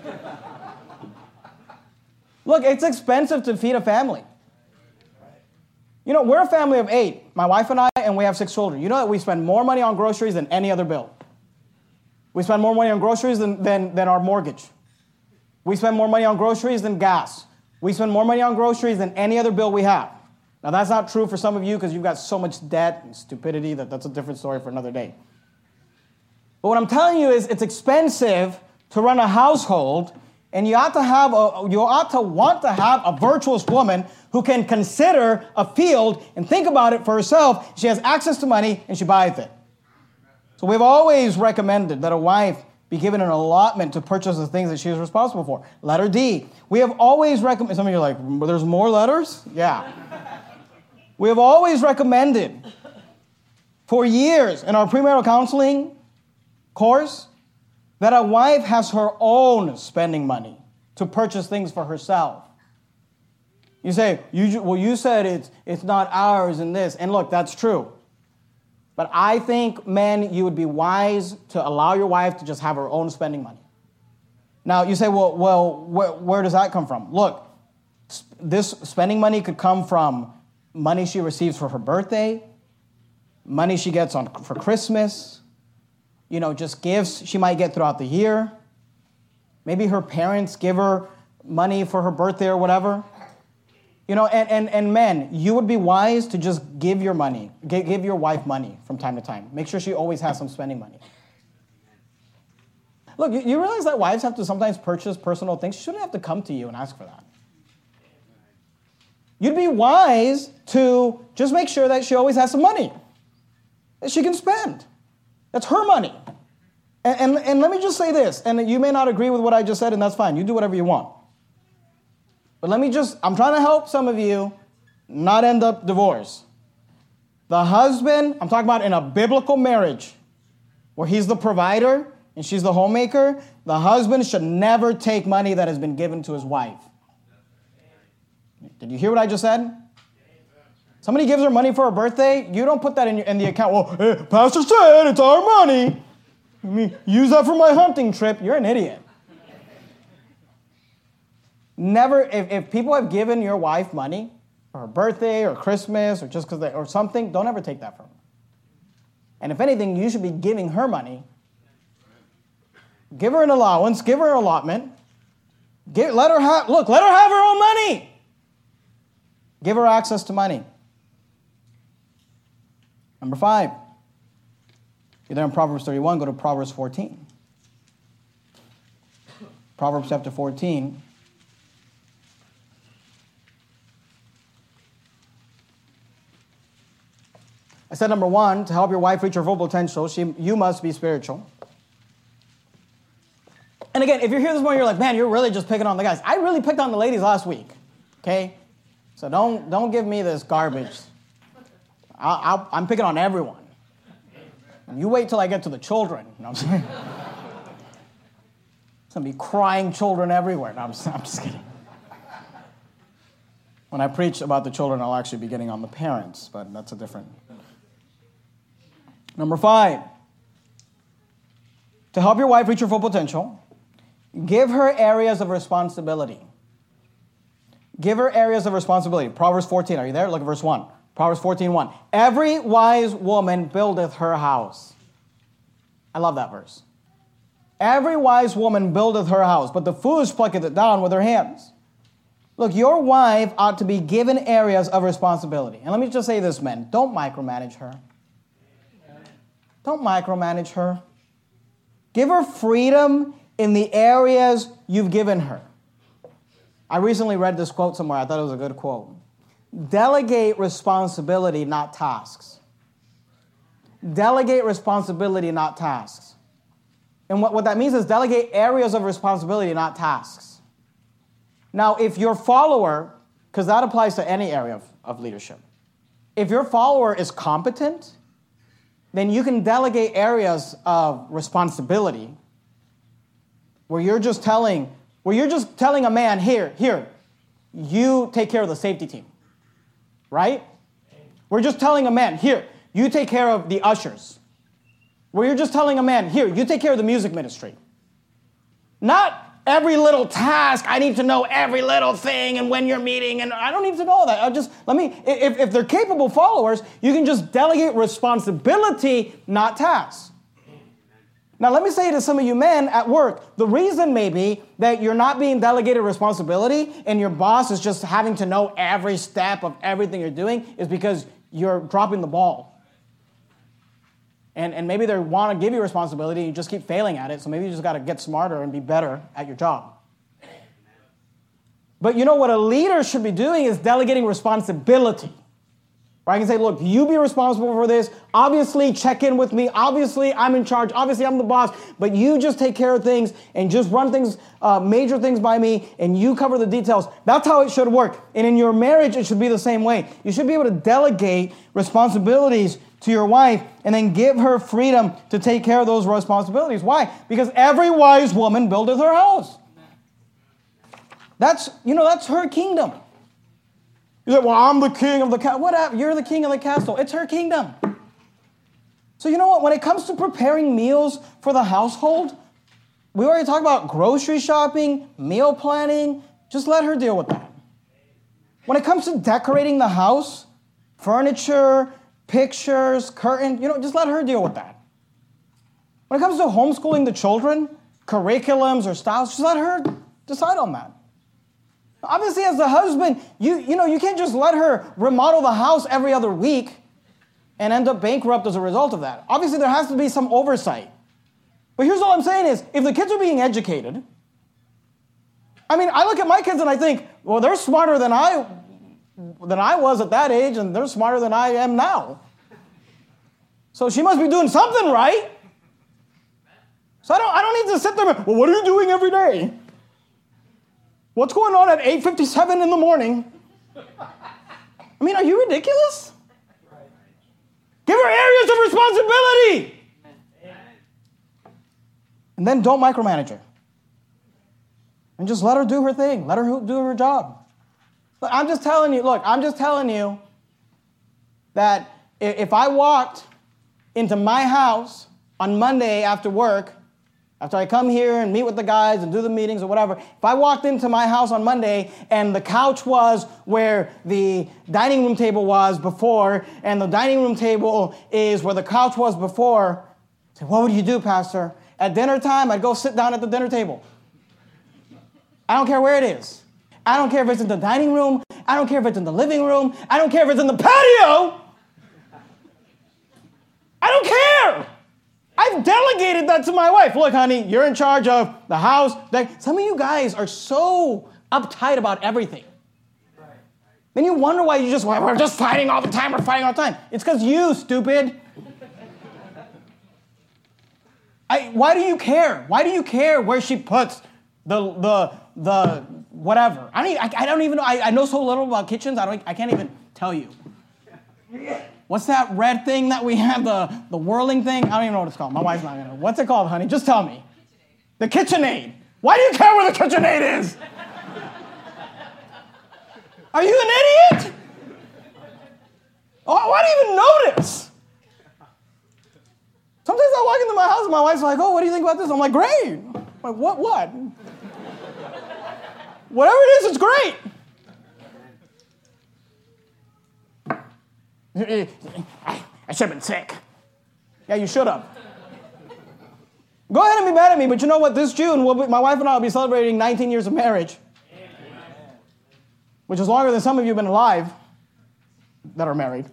Look, it's expensive to feed a family. You know, we're a family of 8, my wife and I, and we have 6 children. You know that we spend more money on groceries than any other bill. We spend more money on groceries than our mortgage. We spend more money on groceries than gas. We spend more money on groceries than any other bill we have. Now, that's not true for some of you because you've got so much debt and stupidity that's a different story for another day. But what I'm telling you is it's expensive to run a household, and you ought to want to have a virtuous woman who can consider a field and think about it for herself. She has access to money and she buys it. So we've always recommended that a wife be given an allotment to purchase the things that she is responsible for. Letter D. We have always recommended, some of you are like, there's more letters? Yeah. We have always recommended for years in our premarital counseling course that a wife has her own spending money to purchase things for herself. You say, you said it's not ours and this. And look, that's true. But I think, men, you would be wise to allow your wife to just have her own spending money. Now, you say, where does that come from? Look, this spending money could come from money she receives for her birthday, money she gets for Christmas, just gifts she might get throughout the year. Maybe her parents give her money for her birthday or whatever. And men, you would be wise to just give your wife money from time to time. Make sure she always has some spending money. Look, you realize that wives have to sometimes purchase personal things? She shouldn't have to come to you and ask for that. You'd be wise to just make sure that she always has some money that she can spend. That's her money. And let me just say this, and you may not agree with what I just said, and that's fine. You do whatever you want. But I'm trying to help some of you not end up divorced. The husband, I'm talking about in a biblical marriage, where he's the provider and she's the homemaker, the husband should never take money that has been given to his wife. Did you hear what I just said? Somebody gives her money for her birthday, you don't put that in the account. Well, Pastor said it's our money. Use that for my hunting trip. You're an idiot. Never, if people have given your wife money for her birthday or Christmas or just because or something, don't ever take that from her. And if anything, you should be giving her money. Give her an allowance, give her an allotment. Let her have her own money. Give her access to money. Number 5. You're there in Proverbs 31, go to Proverbs 14. Proverbs chapter 14. I said number 1, to help your wife reach her full potential, you must be spiritual. And again, if you're here this morning, you're like, man, you're really just picking on the guys. I really picked on the ladies last week, okay? So don't give me this garbage. I'm picking on everyone. And you wait till I get to the children. You know what I'm saying? It's going to be crying children everywhere. No, I'm just kidding. When I preach about the children, I'll actually be getting on the parents, but that's a different. Number 5, to help your wife reach her full potential, give her areas of responsibility. Give her areas of responsibility. Proverbs 14, are you there? Look at verse 1. Proverbs 14:1. Every wise woman buildeth her house. I love that verse. Every wise woman buildeth her house, but the foolish plucketh it down with her hands. Look, your wife ought to be given areas of responsibility. And let me just say this, men. Don't micromanage her. Don't micromanage her. Give her freedom in the areas you've given her. I recently read this quote somewhere. I thought it was a good quote. Delegate responsibility, not tasks. Delegate responsibility, not tasks. And what that means is delegate areas of responsibility, not tasks. Now, if your follower, because that applies to any area of leadership, if your follower is competent, then you can delegate areas of responsibility where you're just telling a man, here, you take care of the safety team. Right? We're just telling a man, here, you take care of the ushers. Where you're just telling a man, here, you take care of the music ministry. Not every little task, I need to know every little thing and when you're meeting, and I don't need to know that. If they're capable followers, you can just delegate responsibility, not tasks. Now, let me say to some of you men at work, the reason maybe that you're not being delegated responsibility and your boss is just having to know every step of everything you're doing is because you're dropping the ball. And maybe they want to give you responsibility and you just keep failing at it, so maybe you just got to get smarter and be better at your job. But you know what a leader should be doing is delegating responsibility. Or I can say, look, you be responsible for this. Obviously, check in with me. Obviously, I'm in charge. Obviously, I'm the boss. But you just take care of things and just run things, major things by me, and you cover the details. That's how it should work. And in your marriage, it should be the same way. You should be able to delegate responsibilities to your wife and then give her freedom to take care of those responsibilities. Why? Because every wise woman buildeth her house. That's her kingdom. You say, well, I'm the king of the castle. Whatever, you're the king of the castle. It's her kingdom. So you know what? When it comes to preparing meals for the household, we already talked about grocery shopping, meal planning. Just let her deal with that. When it comes to decorating the house, furniture, pictures, curtain, just let her deal with that. When it comes to homeschooling the children, curriculums or styles, just let her decide on that. Obviously, as the husband, you can't just let her remodel the house every other week and end up bankrupt as a result of that. Obviously, there has to be some oversight. But here's all I'm saying is, if the kids are being educated, I look at my kids and I think, well, they're smarter than I was at that age, and they're smarter than I am now. So she must be doing something right. So I don't need to sit there and, well, what are you doing every day? What's going on at 8:57 in the morning? Are you ridiculous? Give her areas of responsibility. And then don't micromanage her. And just let her do her thing. Let her do her job. I'm just telling you that if I walked into my house on Monday after work, after I come here and meet with the guys and do the meetings or whatever, if I walked into my house on Monday and the couch was where the dining room table was before, and the dining room table is where the couch was before, I say, what would you do, Pastor? At dinner time, I'd go sit down at the dinner table. I don't care where it is. I don't care if it's in the dining room. I don't care if it's in the living room. I don't care if it's in the patio. I don't care. I've delegated that to my wife. Look, honey, you're in charge of the house. Some of you guys are so uptight about everything. Then you wonder why we're just fighting all the time. We're fighting all the time. It's because you, stupid. Why do you care? Why do you care where she puts the whatever? I don't even know. I know so little about kitchens. I can't even tell you. What's that red thing that we have, the whirling thing? I don't even know what it's called. My wife's not going to know. What's it called, honey? Just tell me. The KitchenAid. Why do you care where the KitchenAid is? Are you an idiot? Oh, why do you even notice? Sometimes I walk into my house and my wife's like, oh, what do you think about this? I'm like, great. I'm like, what? Whatever it is, it's great. I should have been sick. Yeah, you should have. Go ahead and be mad at me, but you know what? This June, my wife and I will be celebrating 19 years of marriage, which is longer than some of you have been alive that are married.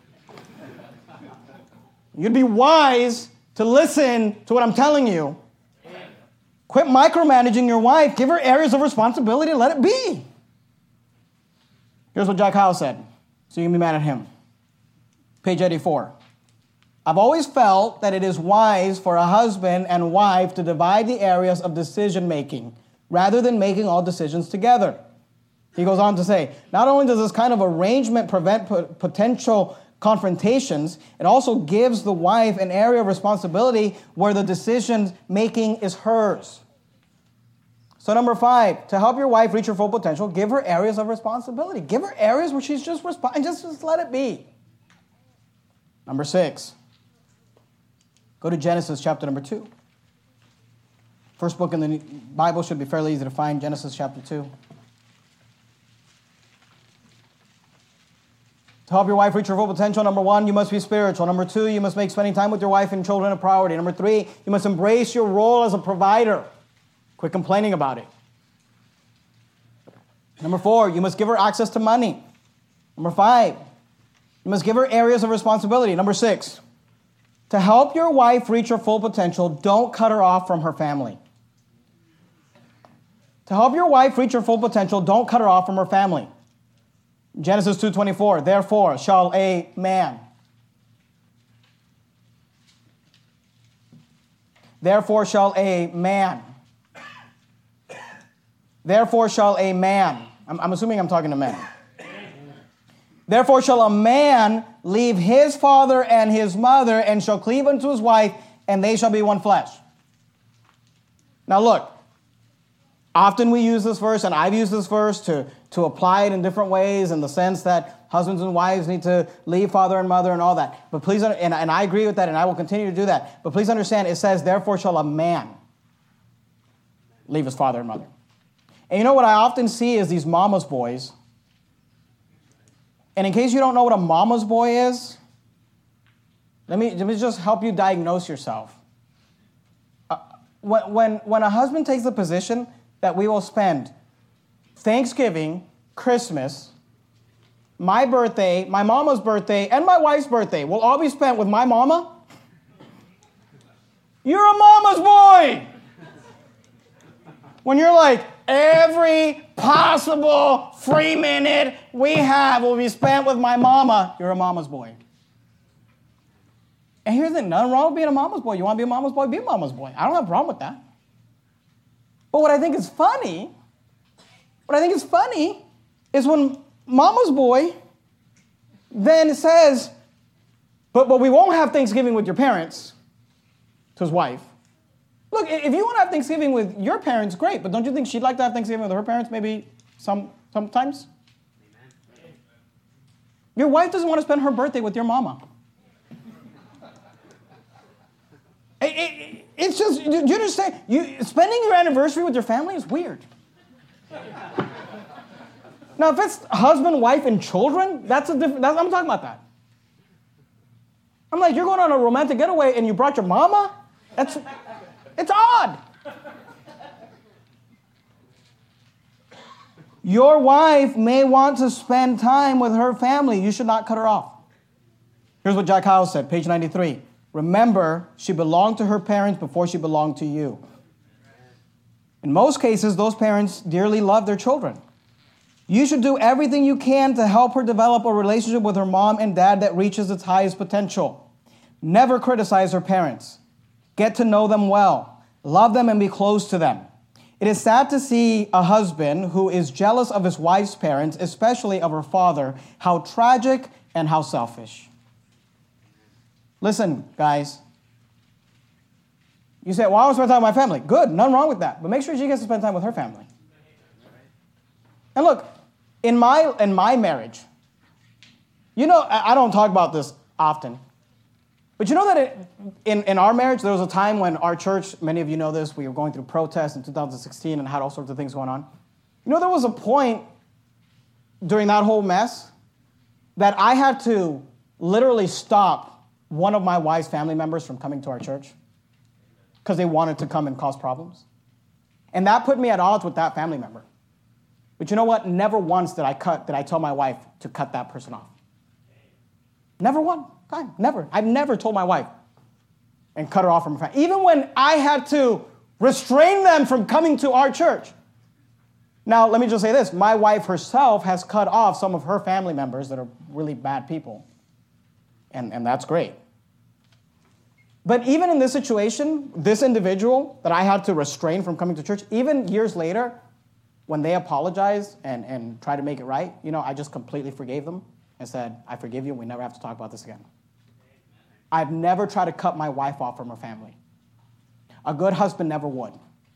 You'd be wise to listen to what I'm telling you. Quit micromanaging your wife. Give her areas of responsibility and let it be. Here's what Jack Hyles said, so you can be mad at him. Page 84. I've always felt that it is wise for a husband and wife to divide the areas of decision-making rather than making all decisions together. He goes on to say, not only does this kind of arrangement prevent potential confrontations, it also gives the wife an area of responsibility where the decision-making is hers. So number 5, to help your wife reach her full potential, give her areas of responsibility. Give her areas where she's just and just let it be. Number 6, go to Genesis chapter number 2. First book in the Bible should be fairly easy to find, Genesis chapter 2. To help your wife reach her full potential, number 1, you must be spiritual. Number 2, you must make spending time with your wife and children a priority. Number 3, you must embrace your role as a provider. Quit complaining about it. Number 4, you must give her access to money. Number 5, you must give her areas of responsibility. Number 6, to help your wife reach her full potential, don't cut her off from her family. To help your wife reach her full potential, don't cut her off from her family. Genesis 2:24, therefore shall a man. Therefore shall a man. Therefore shall a man. I'm assuming I'm talking to men. Therefore shall a man leave his father and his mother and shall cleave unto his wife, and they shall be one flesh. Now look, often we use this verse, and I've used this verse to apply it in different ways in the sense that husbands and wives need to leave father and mother and all that. But please, and I agree with that, and I will continue to do that. But please understand, it says, therefore shall a man leave his father and mother. And you know what I often see is these mama's boys. And in case you don't know what a mama's boy is, let me just help you diagnose yourself. When a husband takes the position that we will spend Thanksgiving, Christmas, my birthday, my mama's birthday, and my wife's birthday will all be spent with my mama, you're a mama's boy. When you're like, every possible free minute we have will be spent with my mama, you're a mama's boy. And here's the thing, nothing wrong with being a mama's boy. You want to be a mama's boy? Be a mama's boy. I don't have a problem with that. But what I think is funny is when mama's boy then says, but we won't have Thanksgiving with your parents, to his wife. Look, if you want to have Thanksgiving with your parents, great, but don't you think she'd like to have Thanksgiving with her parents maybe sometimes? Amen. Your wife doesn't want to spend her birthday with your mama. It's just, do you understand? Spending your anniversary with your family is weird. Now, if it's husband, wife, and children, I'm talking about that. I'm like, you're going on a romantic getaway and you brought your mama? It's odd. Your wife may want to spend time with her family. You should not cut her off. Here's what Jack Hyles said, page 93. Remember, she belonged to her parents before she belonged to you. In most cases, those parents dearly love their children. You should do everything you can to help her develop a relationship with her mom and dad that reaches its highest potential. Never criticize her parents. Get to know them well. Love them and be close to them. It is sad to see a husband who is jealous of his wife's parents, especially of her father. How tragic and how selfish. Listen, guys. You say, well, I want to spend time with my family. Good, nothing wrong with that. But make sure she gets to spend time with her family. And look, in my marriage, you know, I don't talk about this often, but But you know that in our marriage, there was a time when our church, many of you know this, we were going through protests in 2016 and had all sorts of things going on. You know, there was a point during that whole mess that I had to literally stop one of my wife's family members from coming to our church because they wanted to come and cause problems. And that put me at odds with that family member. But you know what? Never once did I tell my wife to cut that person off. Never one time. Never. I've never told my wife and cut her off from her family. Even when I had to restrain them from coming to our church. Now, let me just say this. My wife herself has cut off some of her family members that are really bad people. And that's great. But even in this situation, this individual that I had to restrain from coming to church, even years later, when they apologized and tried to make it right, you know, I just completely forgave them and said, I forgive you, and we never have to talk about this again. I've never tried to cut my wife off from her family. A good husband never would.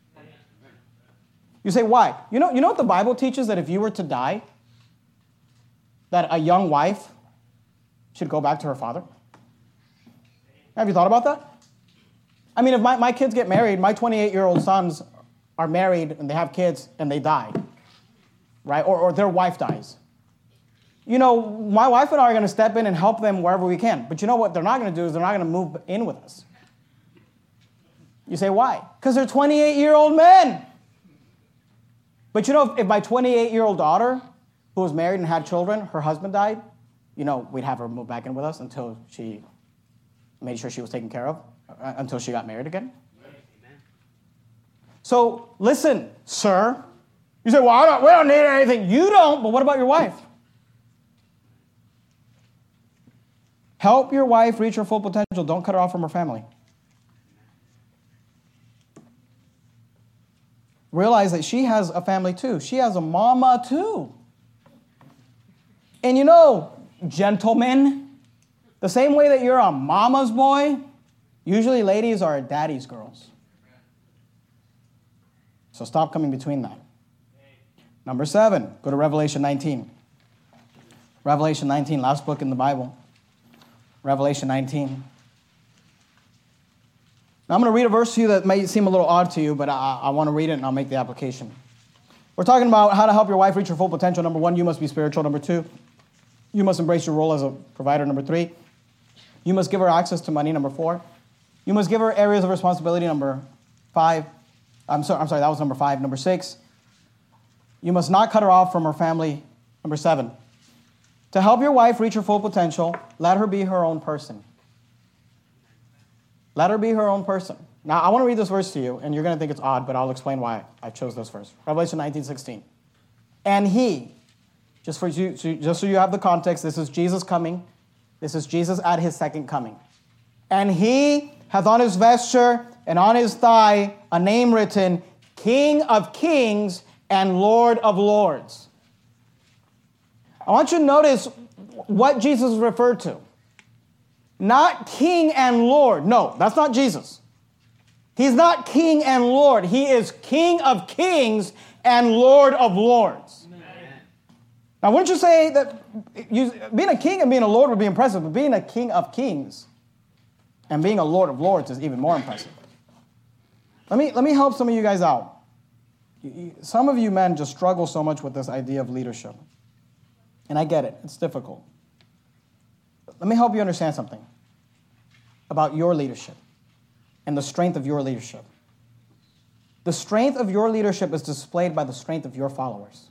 You say, why? You know what the Bible teaches? That if you were to die, that a young wife should go back to her father? Have you thought about that? I mean, if my kids get married, my 28-year-old sons are married and they have kids and they die, right? Or their wife dies. You know, my wife and I are going to step in and help them wherever we can. But you know what they're not going to do is they're not going to move in with us. You say, why? Because they're 28-year-old men. But you know, if my 28-year-old daughter, who was married and had children, her husband died, you know, we'd have her move back in with us until she made sure she was taken care of, until she got married again. Amen. So listen, sir. You say, well, we don't need anything. You don't, but what about your wife? Help your wife reach her full potential. Don't cut her off from her family. Realize that she has a family too. She has a mama too. And you know, gentlemen, the same way that you're a mama's boy, usually ladies are daddy's girls. So stop coming between that. Number 7, go to Revelation 19. Revelation 19, last book in the Bible. Revelation 19. Now I'm going to read a verse to you that may seem a little odd to you, but I want to read it and I'll make the application. We're talking about how to help your wife reach her full potential. Number 1, you must be spiritual. Number 2, you must embrace your role as a provider. Number 3, you must give her access to money. Number 4, you must give her areas of responsibility. Number 5, I'm sorry, that was number 5. Number 6, you must not cut her off from her family. Number 7, to help your wife reach her full potential, let her be her own person. Let her be her own person. Now, I want to read this verse to you, and you're going to think it's odd, but I'll explain why I chose this verse. Revelation 19:16. And he, just so you have the context, this is Jesus coming. This is Jesus at his second coming. And he hath on his vesture and on his thigh a name written, King of Kings and Lord of Lords. I want you to notice what Jesus referred to. Not King and Lord. No, that's not Jesus. He's not King and Lord. He is King of Kings and Lord of Lords. Amen. Now, wouldn't you say that being a king and being a lord would be impressive, but being a King of Kings and being a Lord of Lords is even more impressive. Let me help some of you guys out. Some of you men just struggle so much with this idea of leadership. And I get it. It's difficult. Let me help you understand something about your leadership and the strength of your leadership. The strength of your leadership is displayed by the strength of your followers.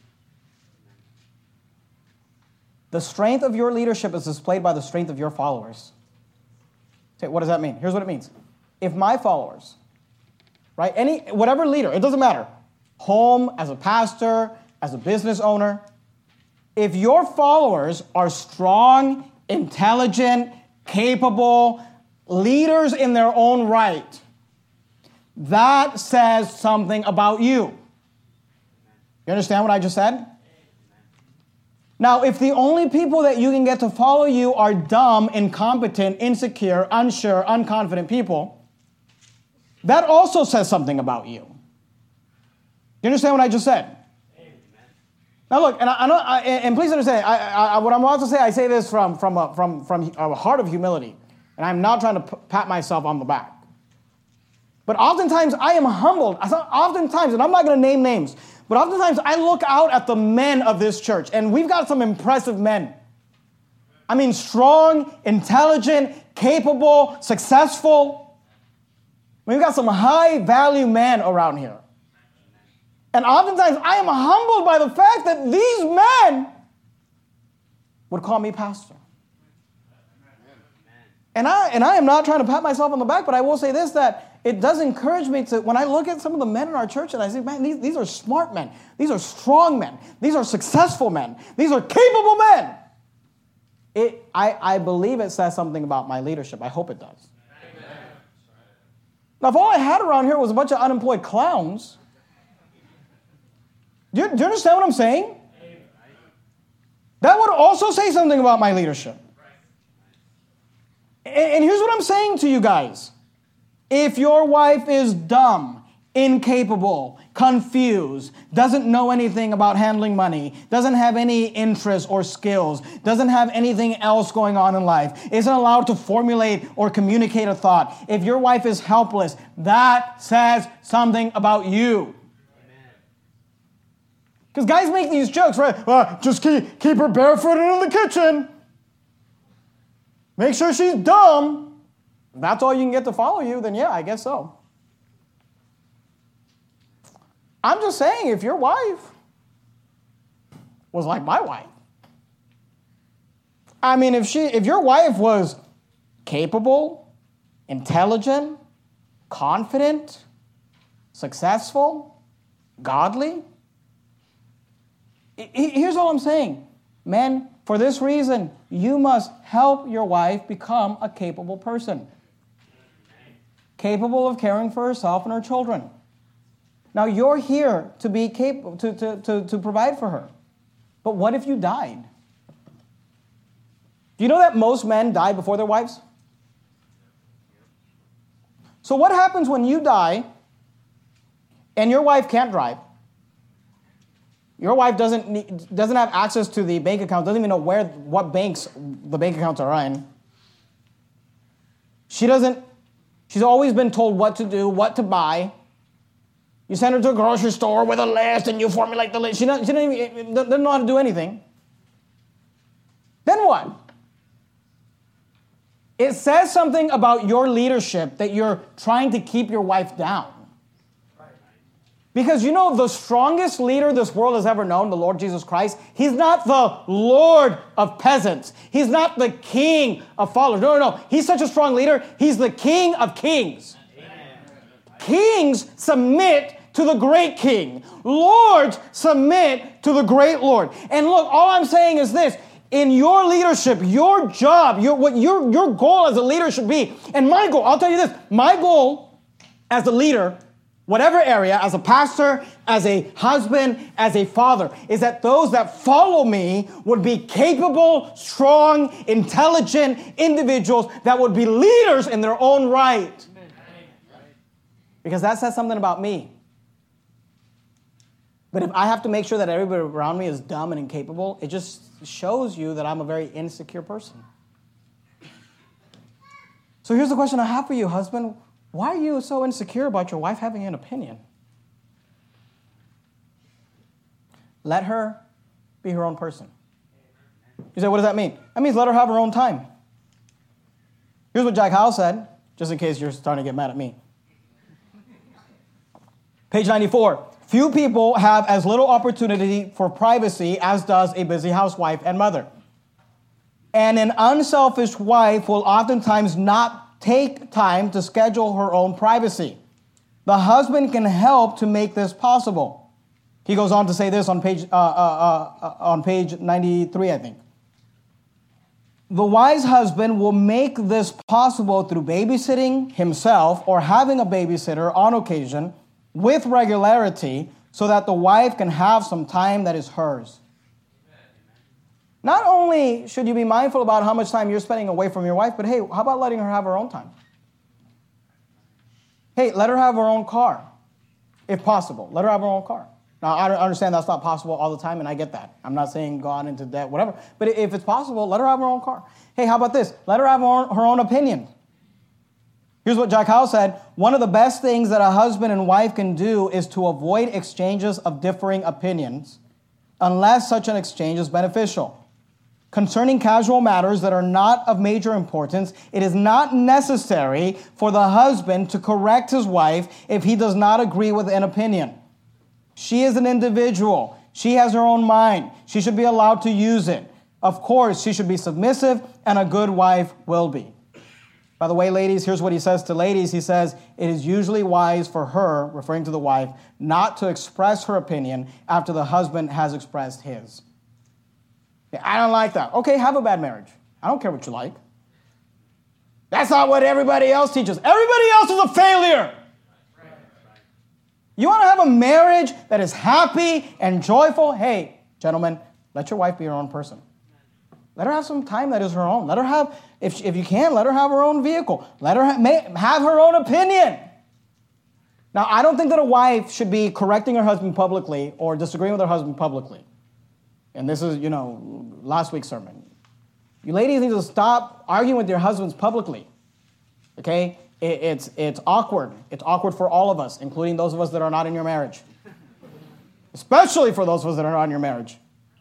The strength of your leadership is displayed by the strength of your followers. Okay, what does that mean? Here's what it means. If my followers, right, whatever leader, it doesn't matter, home, as a pastor, as a business owner, if your followers are strong, intelligent, capable, leaders in their own right, that says something about you. You understand what I just said? Now, if the only people that you can get to follow you are dumb, incompetent, insecure, unsure, unconfident people, that also says something about you. You understand what I just said? Now look, and please understand, what I'm about to say, I say this from a heart of humility. And I'm not trying to pat myself on the back. But oftentimes I am humbled. Oftentimes, and I'm not going to name names, but oftentimes I look out at the men of this church, and we've got some impressive men. I mean, strong, intelligent, capable, successful. We've got some high-value men around here. And oftentimes I am humbled by the fact that these men would call me pastor. And I am not trying to pat myself on the back, but I will say this, that it does encourage me to, when I look at some of the men in our church, and I say, man, these are smart men. These are strong men. These are successful men. These are capable men. I believe it says something about my leadership. I hope it does. Amen. Now, if all I had around here was a bunch of unemployed clowns, do you understand what I'm saying? That would also say something about my leadership. And here's what I'm saying to you guys. If your wife is dumb, incapable, confused, doesn't know anything about handling money, doesn't have any interest or skills, doesn't have anything else going on in life, isn't allowed to formulate or communicate a thought, if your wife is helpless, that says something about you. Because guys make these jokes, right? Well, just keep her barefooted in the kitchen. Make sure she's dumb. If that's all you can get to follow you, then yeah, I guess so. I'm just saying, if your wife was like my wife, I mean, if your wife was capable, intelligent, confident, successful, godly, here's all I'm saying. Men, for this reason, you must help your wife become a capable person. Capable of caring for herself and her children. Now, you're here to be capable, to provide for her. But what if you died? Do you know that most men die before their wives? So what happens when you die and your wife can't drive? Your wife doesn't have access to the bank account, doesn't even know what banks the bank accounts are in. She's always been told what to do, what to buy. You send her to a grocery store with a list and you formulate the list. She doesn't know how to do anything. Then what? It says something about your leadership that you're trying to keep your wife down. Because you know the strongest leader this world has ever known, the Lord Jesus Christ, he's not the Lord of peasants. He's not the king of followers. No. He's such a strong leader. He's the King of kings. Amen. Kings submit to the great king. Lords submit to the great Lord. And look, all I'm saying is this. In your leadership, your job, what your goal as a leader should be, and my goal, I'll tell you this, my goal as a leader, whatever area, as a pastor, as a husband, as a father, is that those that follow me would be capable, strong, intelligent individuals that would be leaders in their own right. Because that says something about me. But if I have to make sure that everybody around me is dumb and incapable, it just shows you that I'm a very insecure person. So here's the question I have for you, husband. Why are you so insecure about your wife having an opinion? Let her be her own person. You say, what does that mean? That means let her have her own time. Here's what Jack Howell said, just in case you're starting to get mad at me. Page 94. Few people have as little opportunity for privacy as does a busy housewife and mother. And an unselfish wife will oftentimes not take time to schedule her own privacy. The husband can help to make this possible. He goes on to say this on page 93, I think. The wise husband will make this possible through babysitting himself or having a babysitter on occasion with regularity so that the wife can have some time that is hers. Not only should you be mindful about how much time you're spending away from your wife, but hey, how about letting her have her own time? Hey, let her have her own car, if possible. Let her have her own car. Now, I understand that's not possible all the time, and I get that. I'm not saying go out into debt, whatever. But if it's possible, let her have her own car. Hey, how about this? Let her have her own opinion. Here's what Jack Hyles said. One of the best things that a husband and wife can do is to avoid exchanges of differing opinions unless such an exchange is beneficial. Concerning casual matters that are not of major importance, it is not necessary for the husband to correct his wife if he does not agree with an opinion. She is an individual. She has her own mind. She should be allowed to use it. Of course, she should be submissive, and a good wife will be. By the way, ladies, here's what he says to ladies. He says, it is usually wise for her, referring to the wife, not to express her opinion after the husband has expressed his. I don't like that. Okay, have a bad marriage. I don't care what you like. That's not what everybody else teaches. Everybody else is a failure. You want to have a marriage that is happy and joyful? Hey, gentlemen, let your wife be her own person. Let her have some time that is her own. Let her have, if you can, let her have her own vehicle. Let her have her own opinion. Now, I don't think that a wife should be correcting her husband publicly or disagreeing with her husband publicly. And this is, last week's sermon. You ladies need to stop arguing with your husbands publicly. Okay? It's awkward. It's awkward for all of us, including those of us that are not in your marriage. Especially for those of us that are not in your marriage.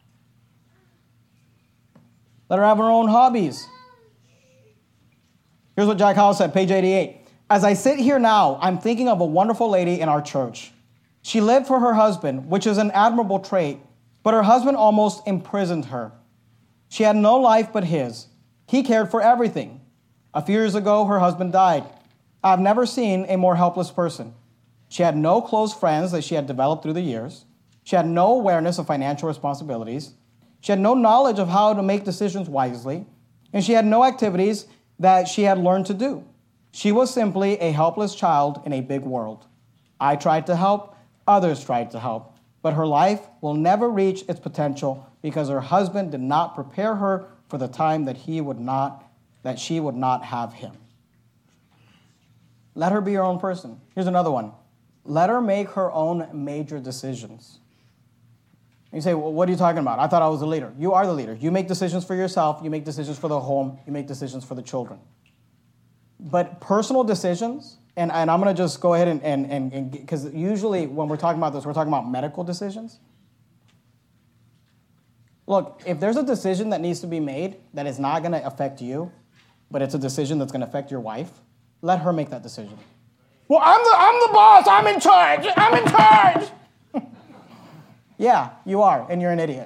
Let her have her own hobbies. Here's what Jack Hyles said, page 88. As I sit here now, I'm thinking of a wonderful lady in our church. She lived for her husband, which is an admirable trait, but her husband almost imprisoned her. She had no life but his. He cared for everything. A few years ago, her husband died. I've never seen a more helpless person. She had no close friends that she had developed through the years. She had no awareness of financial responsibilities. She had no knowledge of how to make decisions wisely. And she had no activities that she had learned to do. She was simply a helpless child in a big world. I tried to help. Others tried to help. But her life will never reach its potential because her husband did not prepare her for the time that she would not have him. Let her be her own person. Here's another one. Let her make her own major decisions. You say, well, what are you talking about? I thought I was the leader. You are the leader. You make decisions for yourself. You make decisions for the home. You make decisions for the children. But personal decisions, and I'm going to just go ahead and because usually when we're talking about this, we're talking about medical decisions. Look, if there's a decision that needs to be made that is not going to affect you, but it's a decision that's going to affect your wife, let her make that decision. Well, I'm the boss. I'm in charge. I'm in charge. Yeah, you are, and you're an idiot.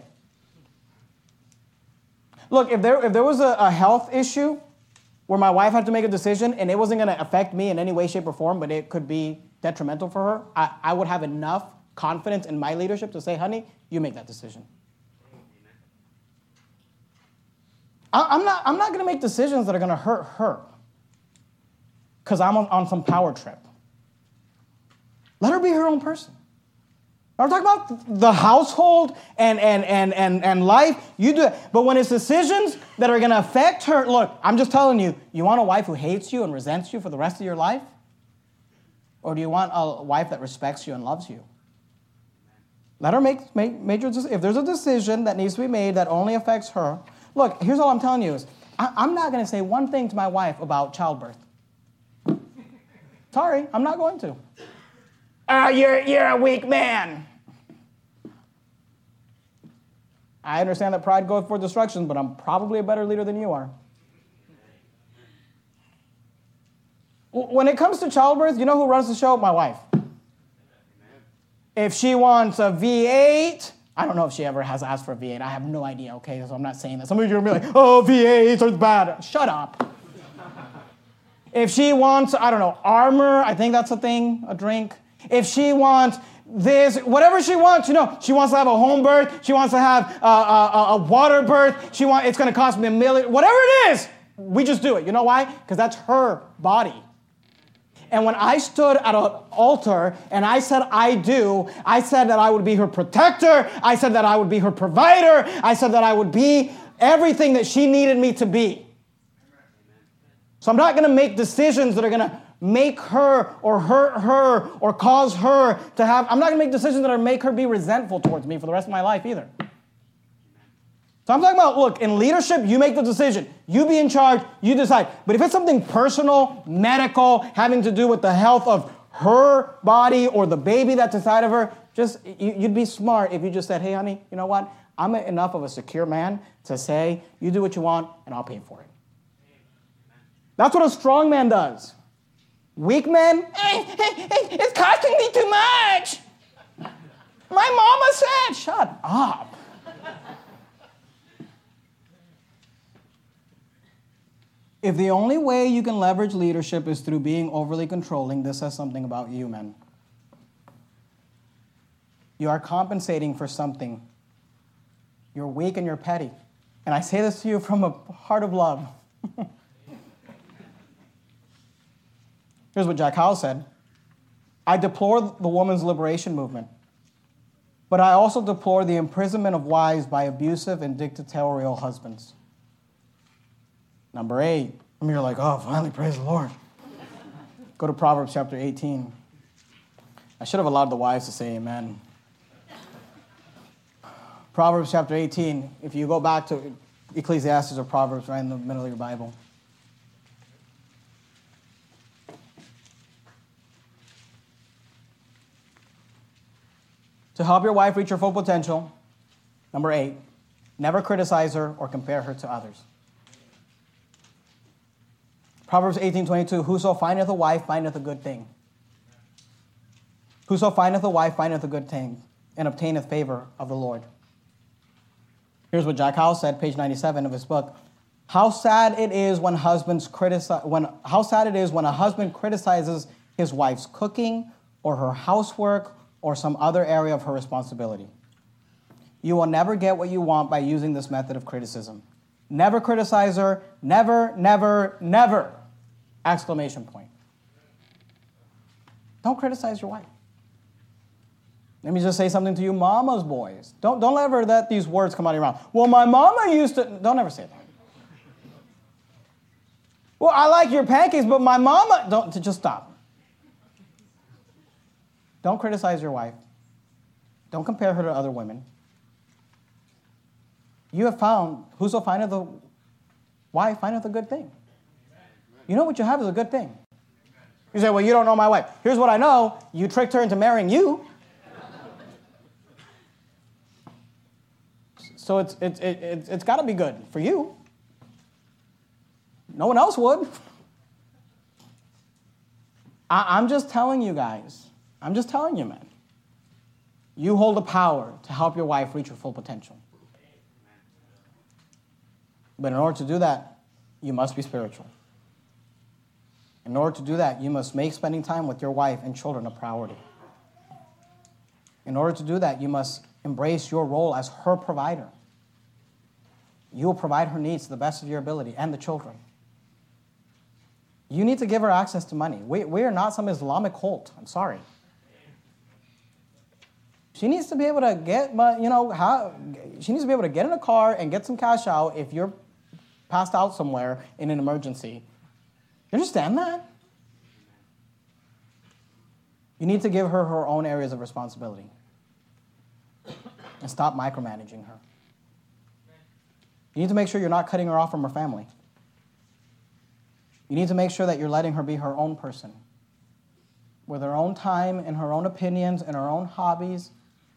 Look, if there was a health issue where my wife had to make a decision and it wasn't going to affect me in any way, shape, or form, but it could be detrimental for her, I would have enough confidence in my leadership to say, honey, you make that decision. I'm not going to make decisions that are going to hurt her because I'm on some power trip. Let her be her own person. I'm talking about the household and life. You do it. But when it's decisions that are going to affect her, look, I'm just telling you, you want a wife who hates you and resents you for the rest of your life? Or do you want a wife that respects you and loves you? Let her make major decisions. If there's a decision that needs to be made that only affects her, look, here's all I'm telling you is, I'm not going to say one thing to my wife about childbirth. Sorry, I'm not going to. You're a weak man. I understand that pride goes for destruction, but I'm probably a better leader than you are. When it comes to childbirth, you know who runs the show? My wife. If she wants a V8, I don't know if she ever has asked for a V8. I have no idea, okay? So I'm not saying that. Some of you are going to be like, oh, V8s are bad. Shut up. If she wants, I don't know, Armor, I think that's a thing, a drink. If she wants this, whatever she wants, she wants to have a home birth. She wants to have a water birth. It's going to cost me $1 million. Whatever it is, we just do it. You know why? Because that's her body. And when I stood at an altar and I said I do, I said that I would be her protector. I said that I would be her provider. I said that I would be everything that she needed me to be. So I'm not going to make decisions that are going to make her or hurt her or cause her to have, I'm not going to make decisions that are make her be resentful towards me for the rest of my life either. So I'm talking about, look, in leadership, you make the decision. You be in charge, you decide. But if it's something personal, medical, having to do with the health of her body or the baby that's inside of her, you'd be smart if you just said, hey, honey, you know what? I'm enough of a secure man to say, you do what you want and I'll pay for it. That's what a strong man does. Weak men, it's costing me too much. My mama said, shut up. If the only way you can leverage leadership is through being overly controlling, this says something about you, men. You are compensating for something. You're weak and you're petty. And I say this to you from a heart of love. Here's what Jack Hyles said. I deplore the woman's liberation movement, but I also deplore the imprisonment of wives by abusive and dictatorial husbands. Number 8. And you're like, oh, finally, praise the Lord. Go to Proverbs chapter 18. I should have allowed the wives to say amen. Proverbs chapter 18. If you go back to Ecclesiastes or Proverbs right in the middle of your Bible. To help your wife reach her full potential, number 8, never criticize her or compare her to others. Proverbs 18:22, whoso findeth a wife findeth a good thing. Whoso findeth a wife findeth a good thing, and obtaineth favor of the Lord. Here's what Jack Hyles said, page 97 of his book. How sad it is when a husband criticizes his wife's cooking or her housework or some other area of her responsibility. You will never get what you want by using this method of criticism. Never criticize her. Never, never, never. Exclamation point. Don't criticize your wife. Let me just say something to you mama's boys. Don't ever let these words come out of your mouth. Well, my mama used to... Don't ever say that. Well, I like your pancakes, but my mama... Just stop. Don't criticize your wife. Don't compare her to other women. You have found, whoso findeth a wife findeth a good thing. You know what you have is a good thing. You say, well, you don't know my wife. Here's what I know. You tricked her into marrying you. So it's got to be good for you. No one else would. I'm just telling you guys. I'm just telling you, man. You hold the power to help your wife reach her full potential. But in order to do that, you must be spiritual. In order to do that, you must make spending time with your wife and children a priority. In order to do that, you must embrace your role as her provider. You will provide her needs to the best of your ability and the children. You need to give her access to money. We are not some Islamic cult. I'm sorry. She needs to be able to get, she needs to be able to get in a car and get some cash out if you're passed out somewhere in an emergency. You understand that? You need to give her her own areas of responsibility. And stop micromanaging her. You need to make sure you're not cutting her off from her family. You need to make sure that you're letting her be her own person. With her own time and her own opinions and her own hobbies.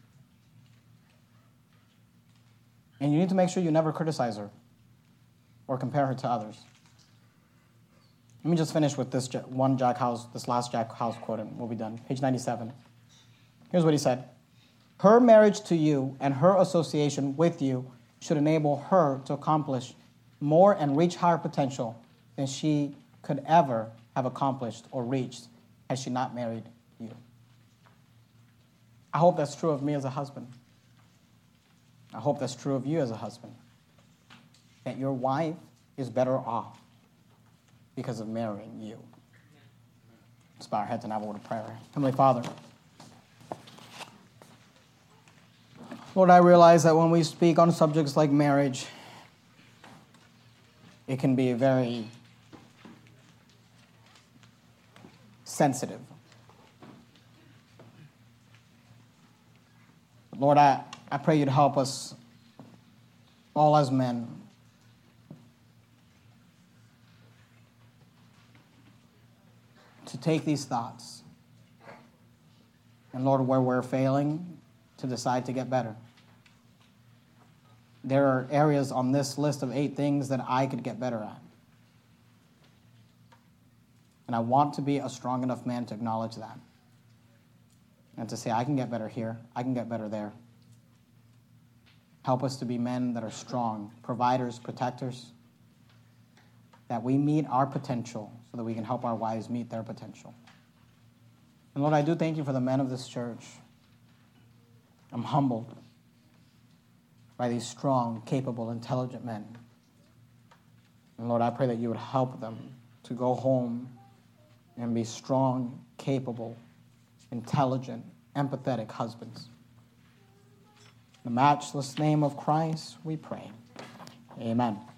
And you need to make sure you never criticize her or compare her to others. Let me just finish with this last Jack Hyles quote, and we'll be done. Page 97. Here's what he said. Her marriage to you and her association with you should enable her to accomplish more and reach higher potential than she could ever have accomplished or reached had she not married you. I hope that's true of me as a husband. I hope that's true of you as a husband. That your wife is better off because of marrying you. Let's bow our heads and have a word of prayer. Heavenly Father, Lord, I realize that when we speak on subjects like marriage, it can be very sensitive. Lord, I pray you'd help us all as men to take these thoughts. And Lord, where we're failing, to decide to get better. There are areas on this list of 8 things that I could get better at. And I want to be a strong enough man to acknowledge that. And to say, I can get better here, I can get better there. Help us to be men that are strong, providers, protectors, that we meet our potential so that we can help our wives meet their potential. And Lord, I do thank you for the men of this church. I'm humbled by these strong, capable, intelligent men. And Lord, I pray that you would help them to go home and be strong, capable, intelligent, empathetic husbands. In the matchless name of Christ, we pray. Amen.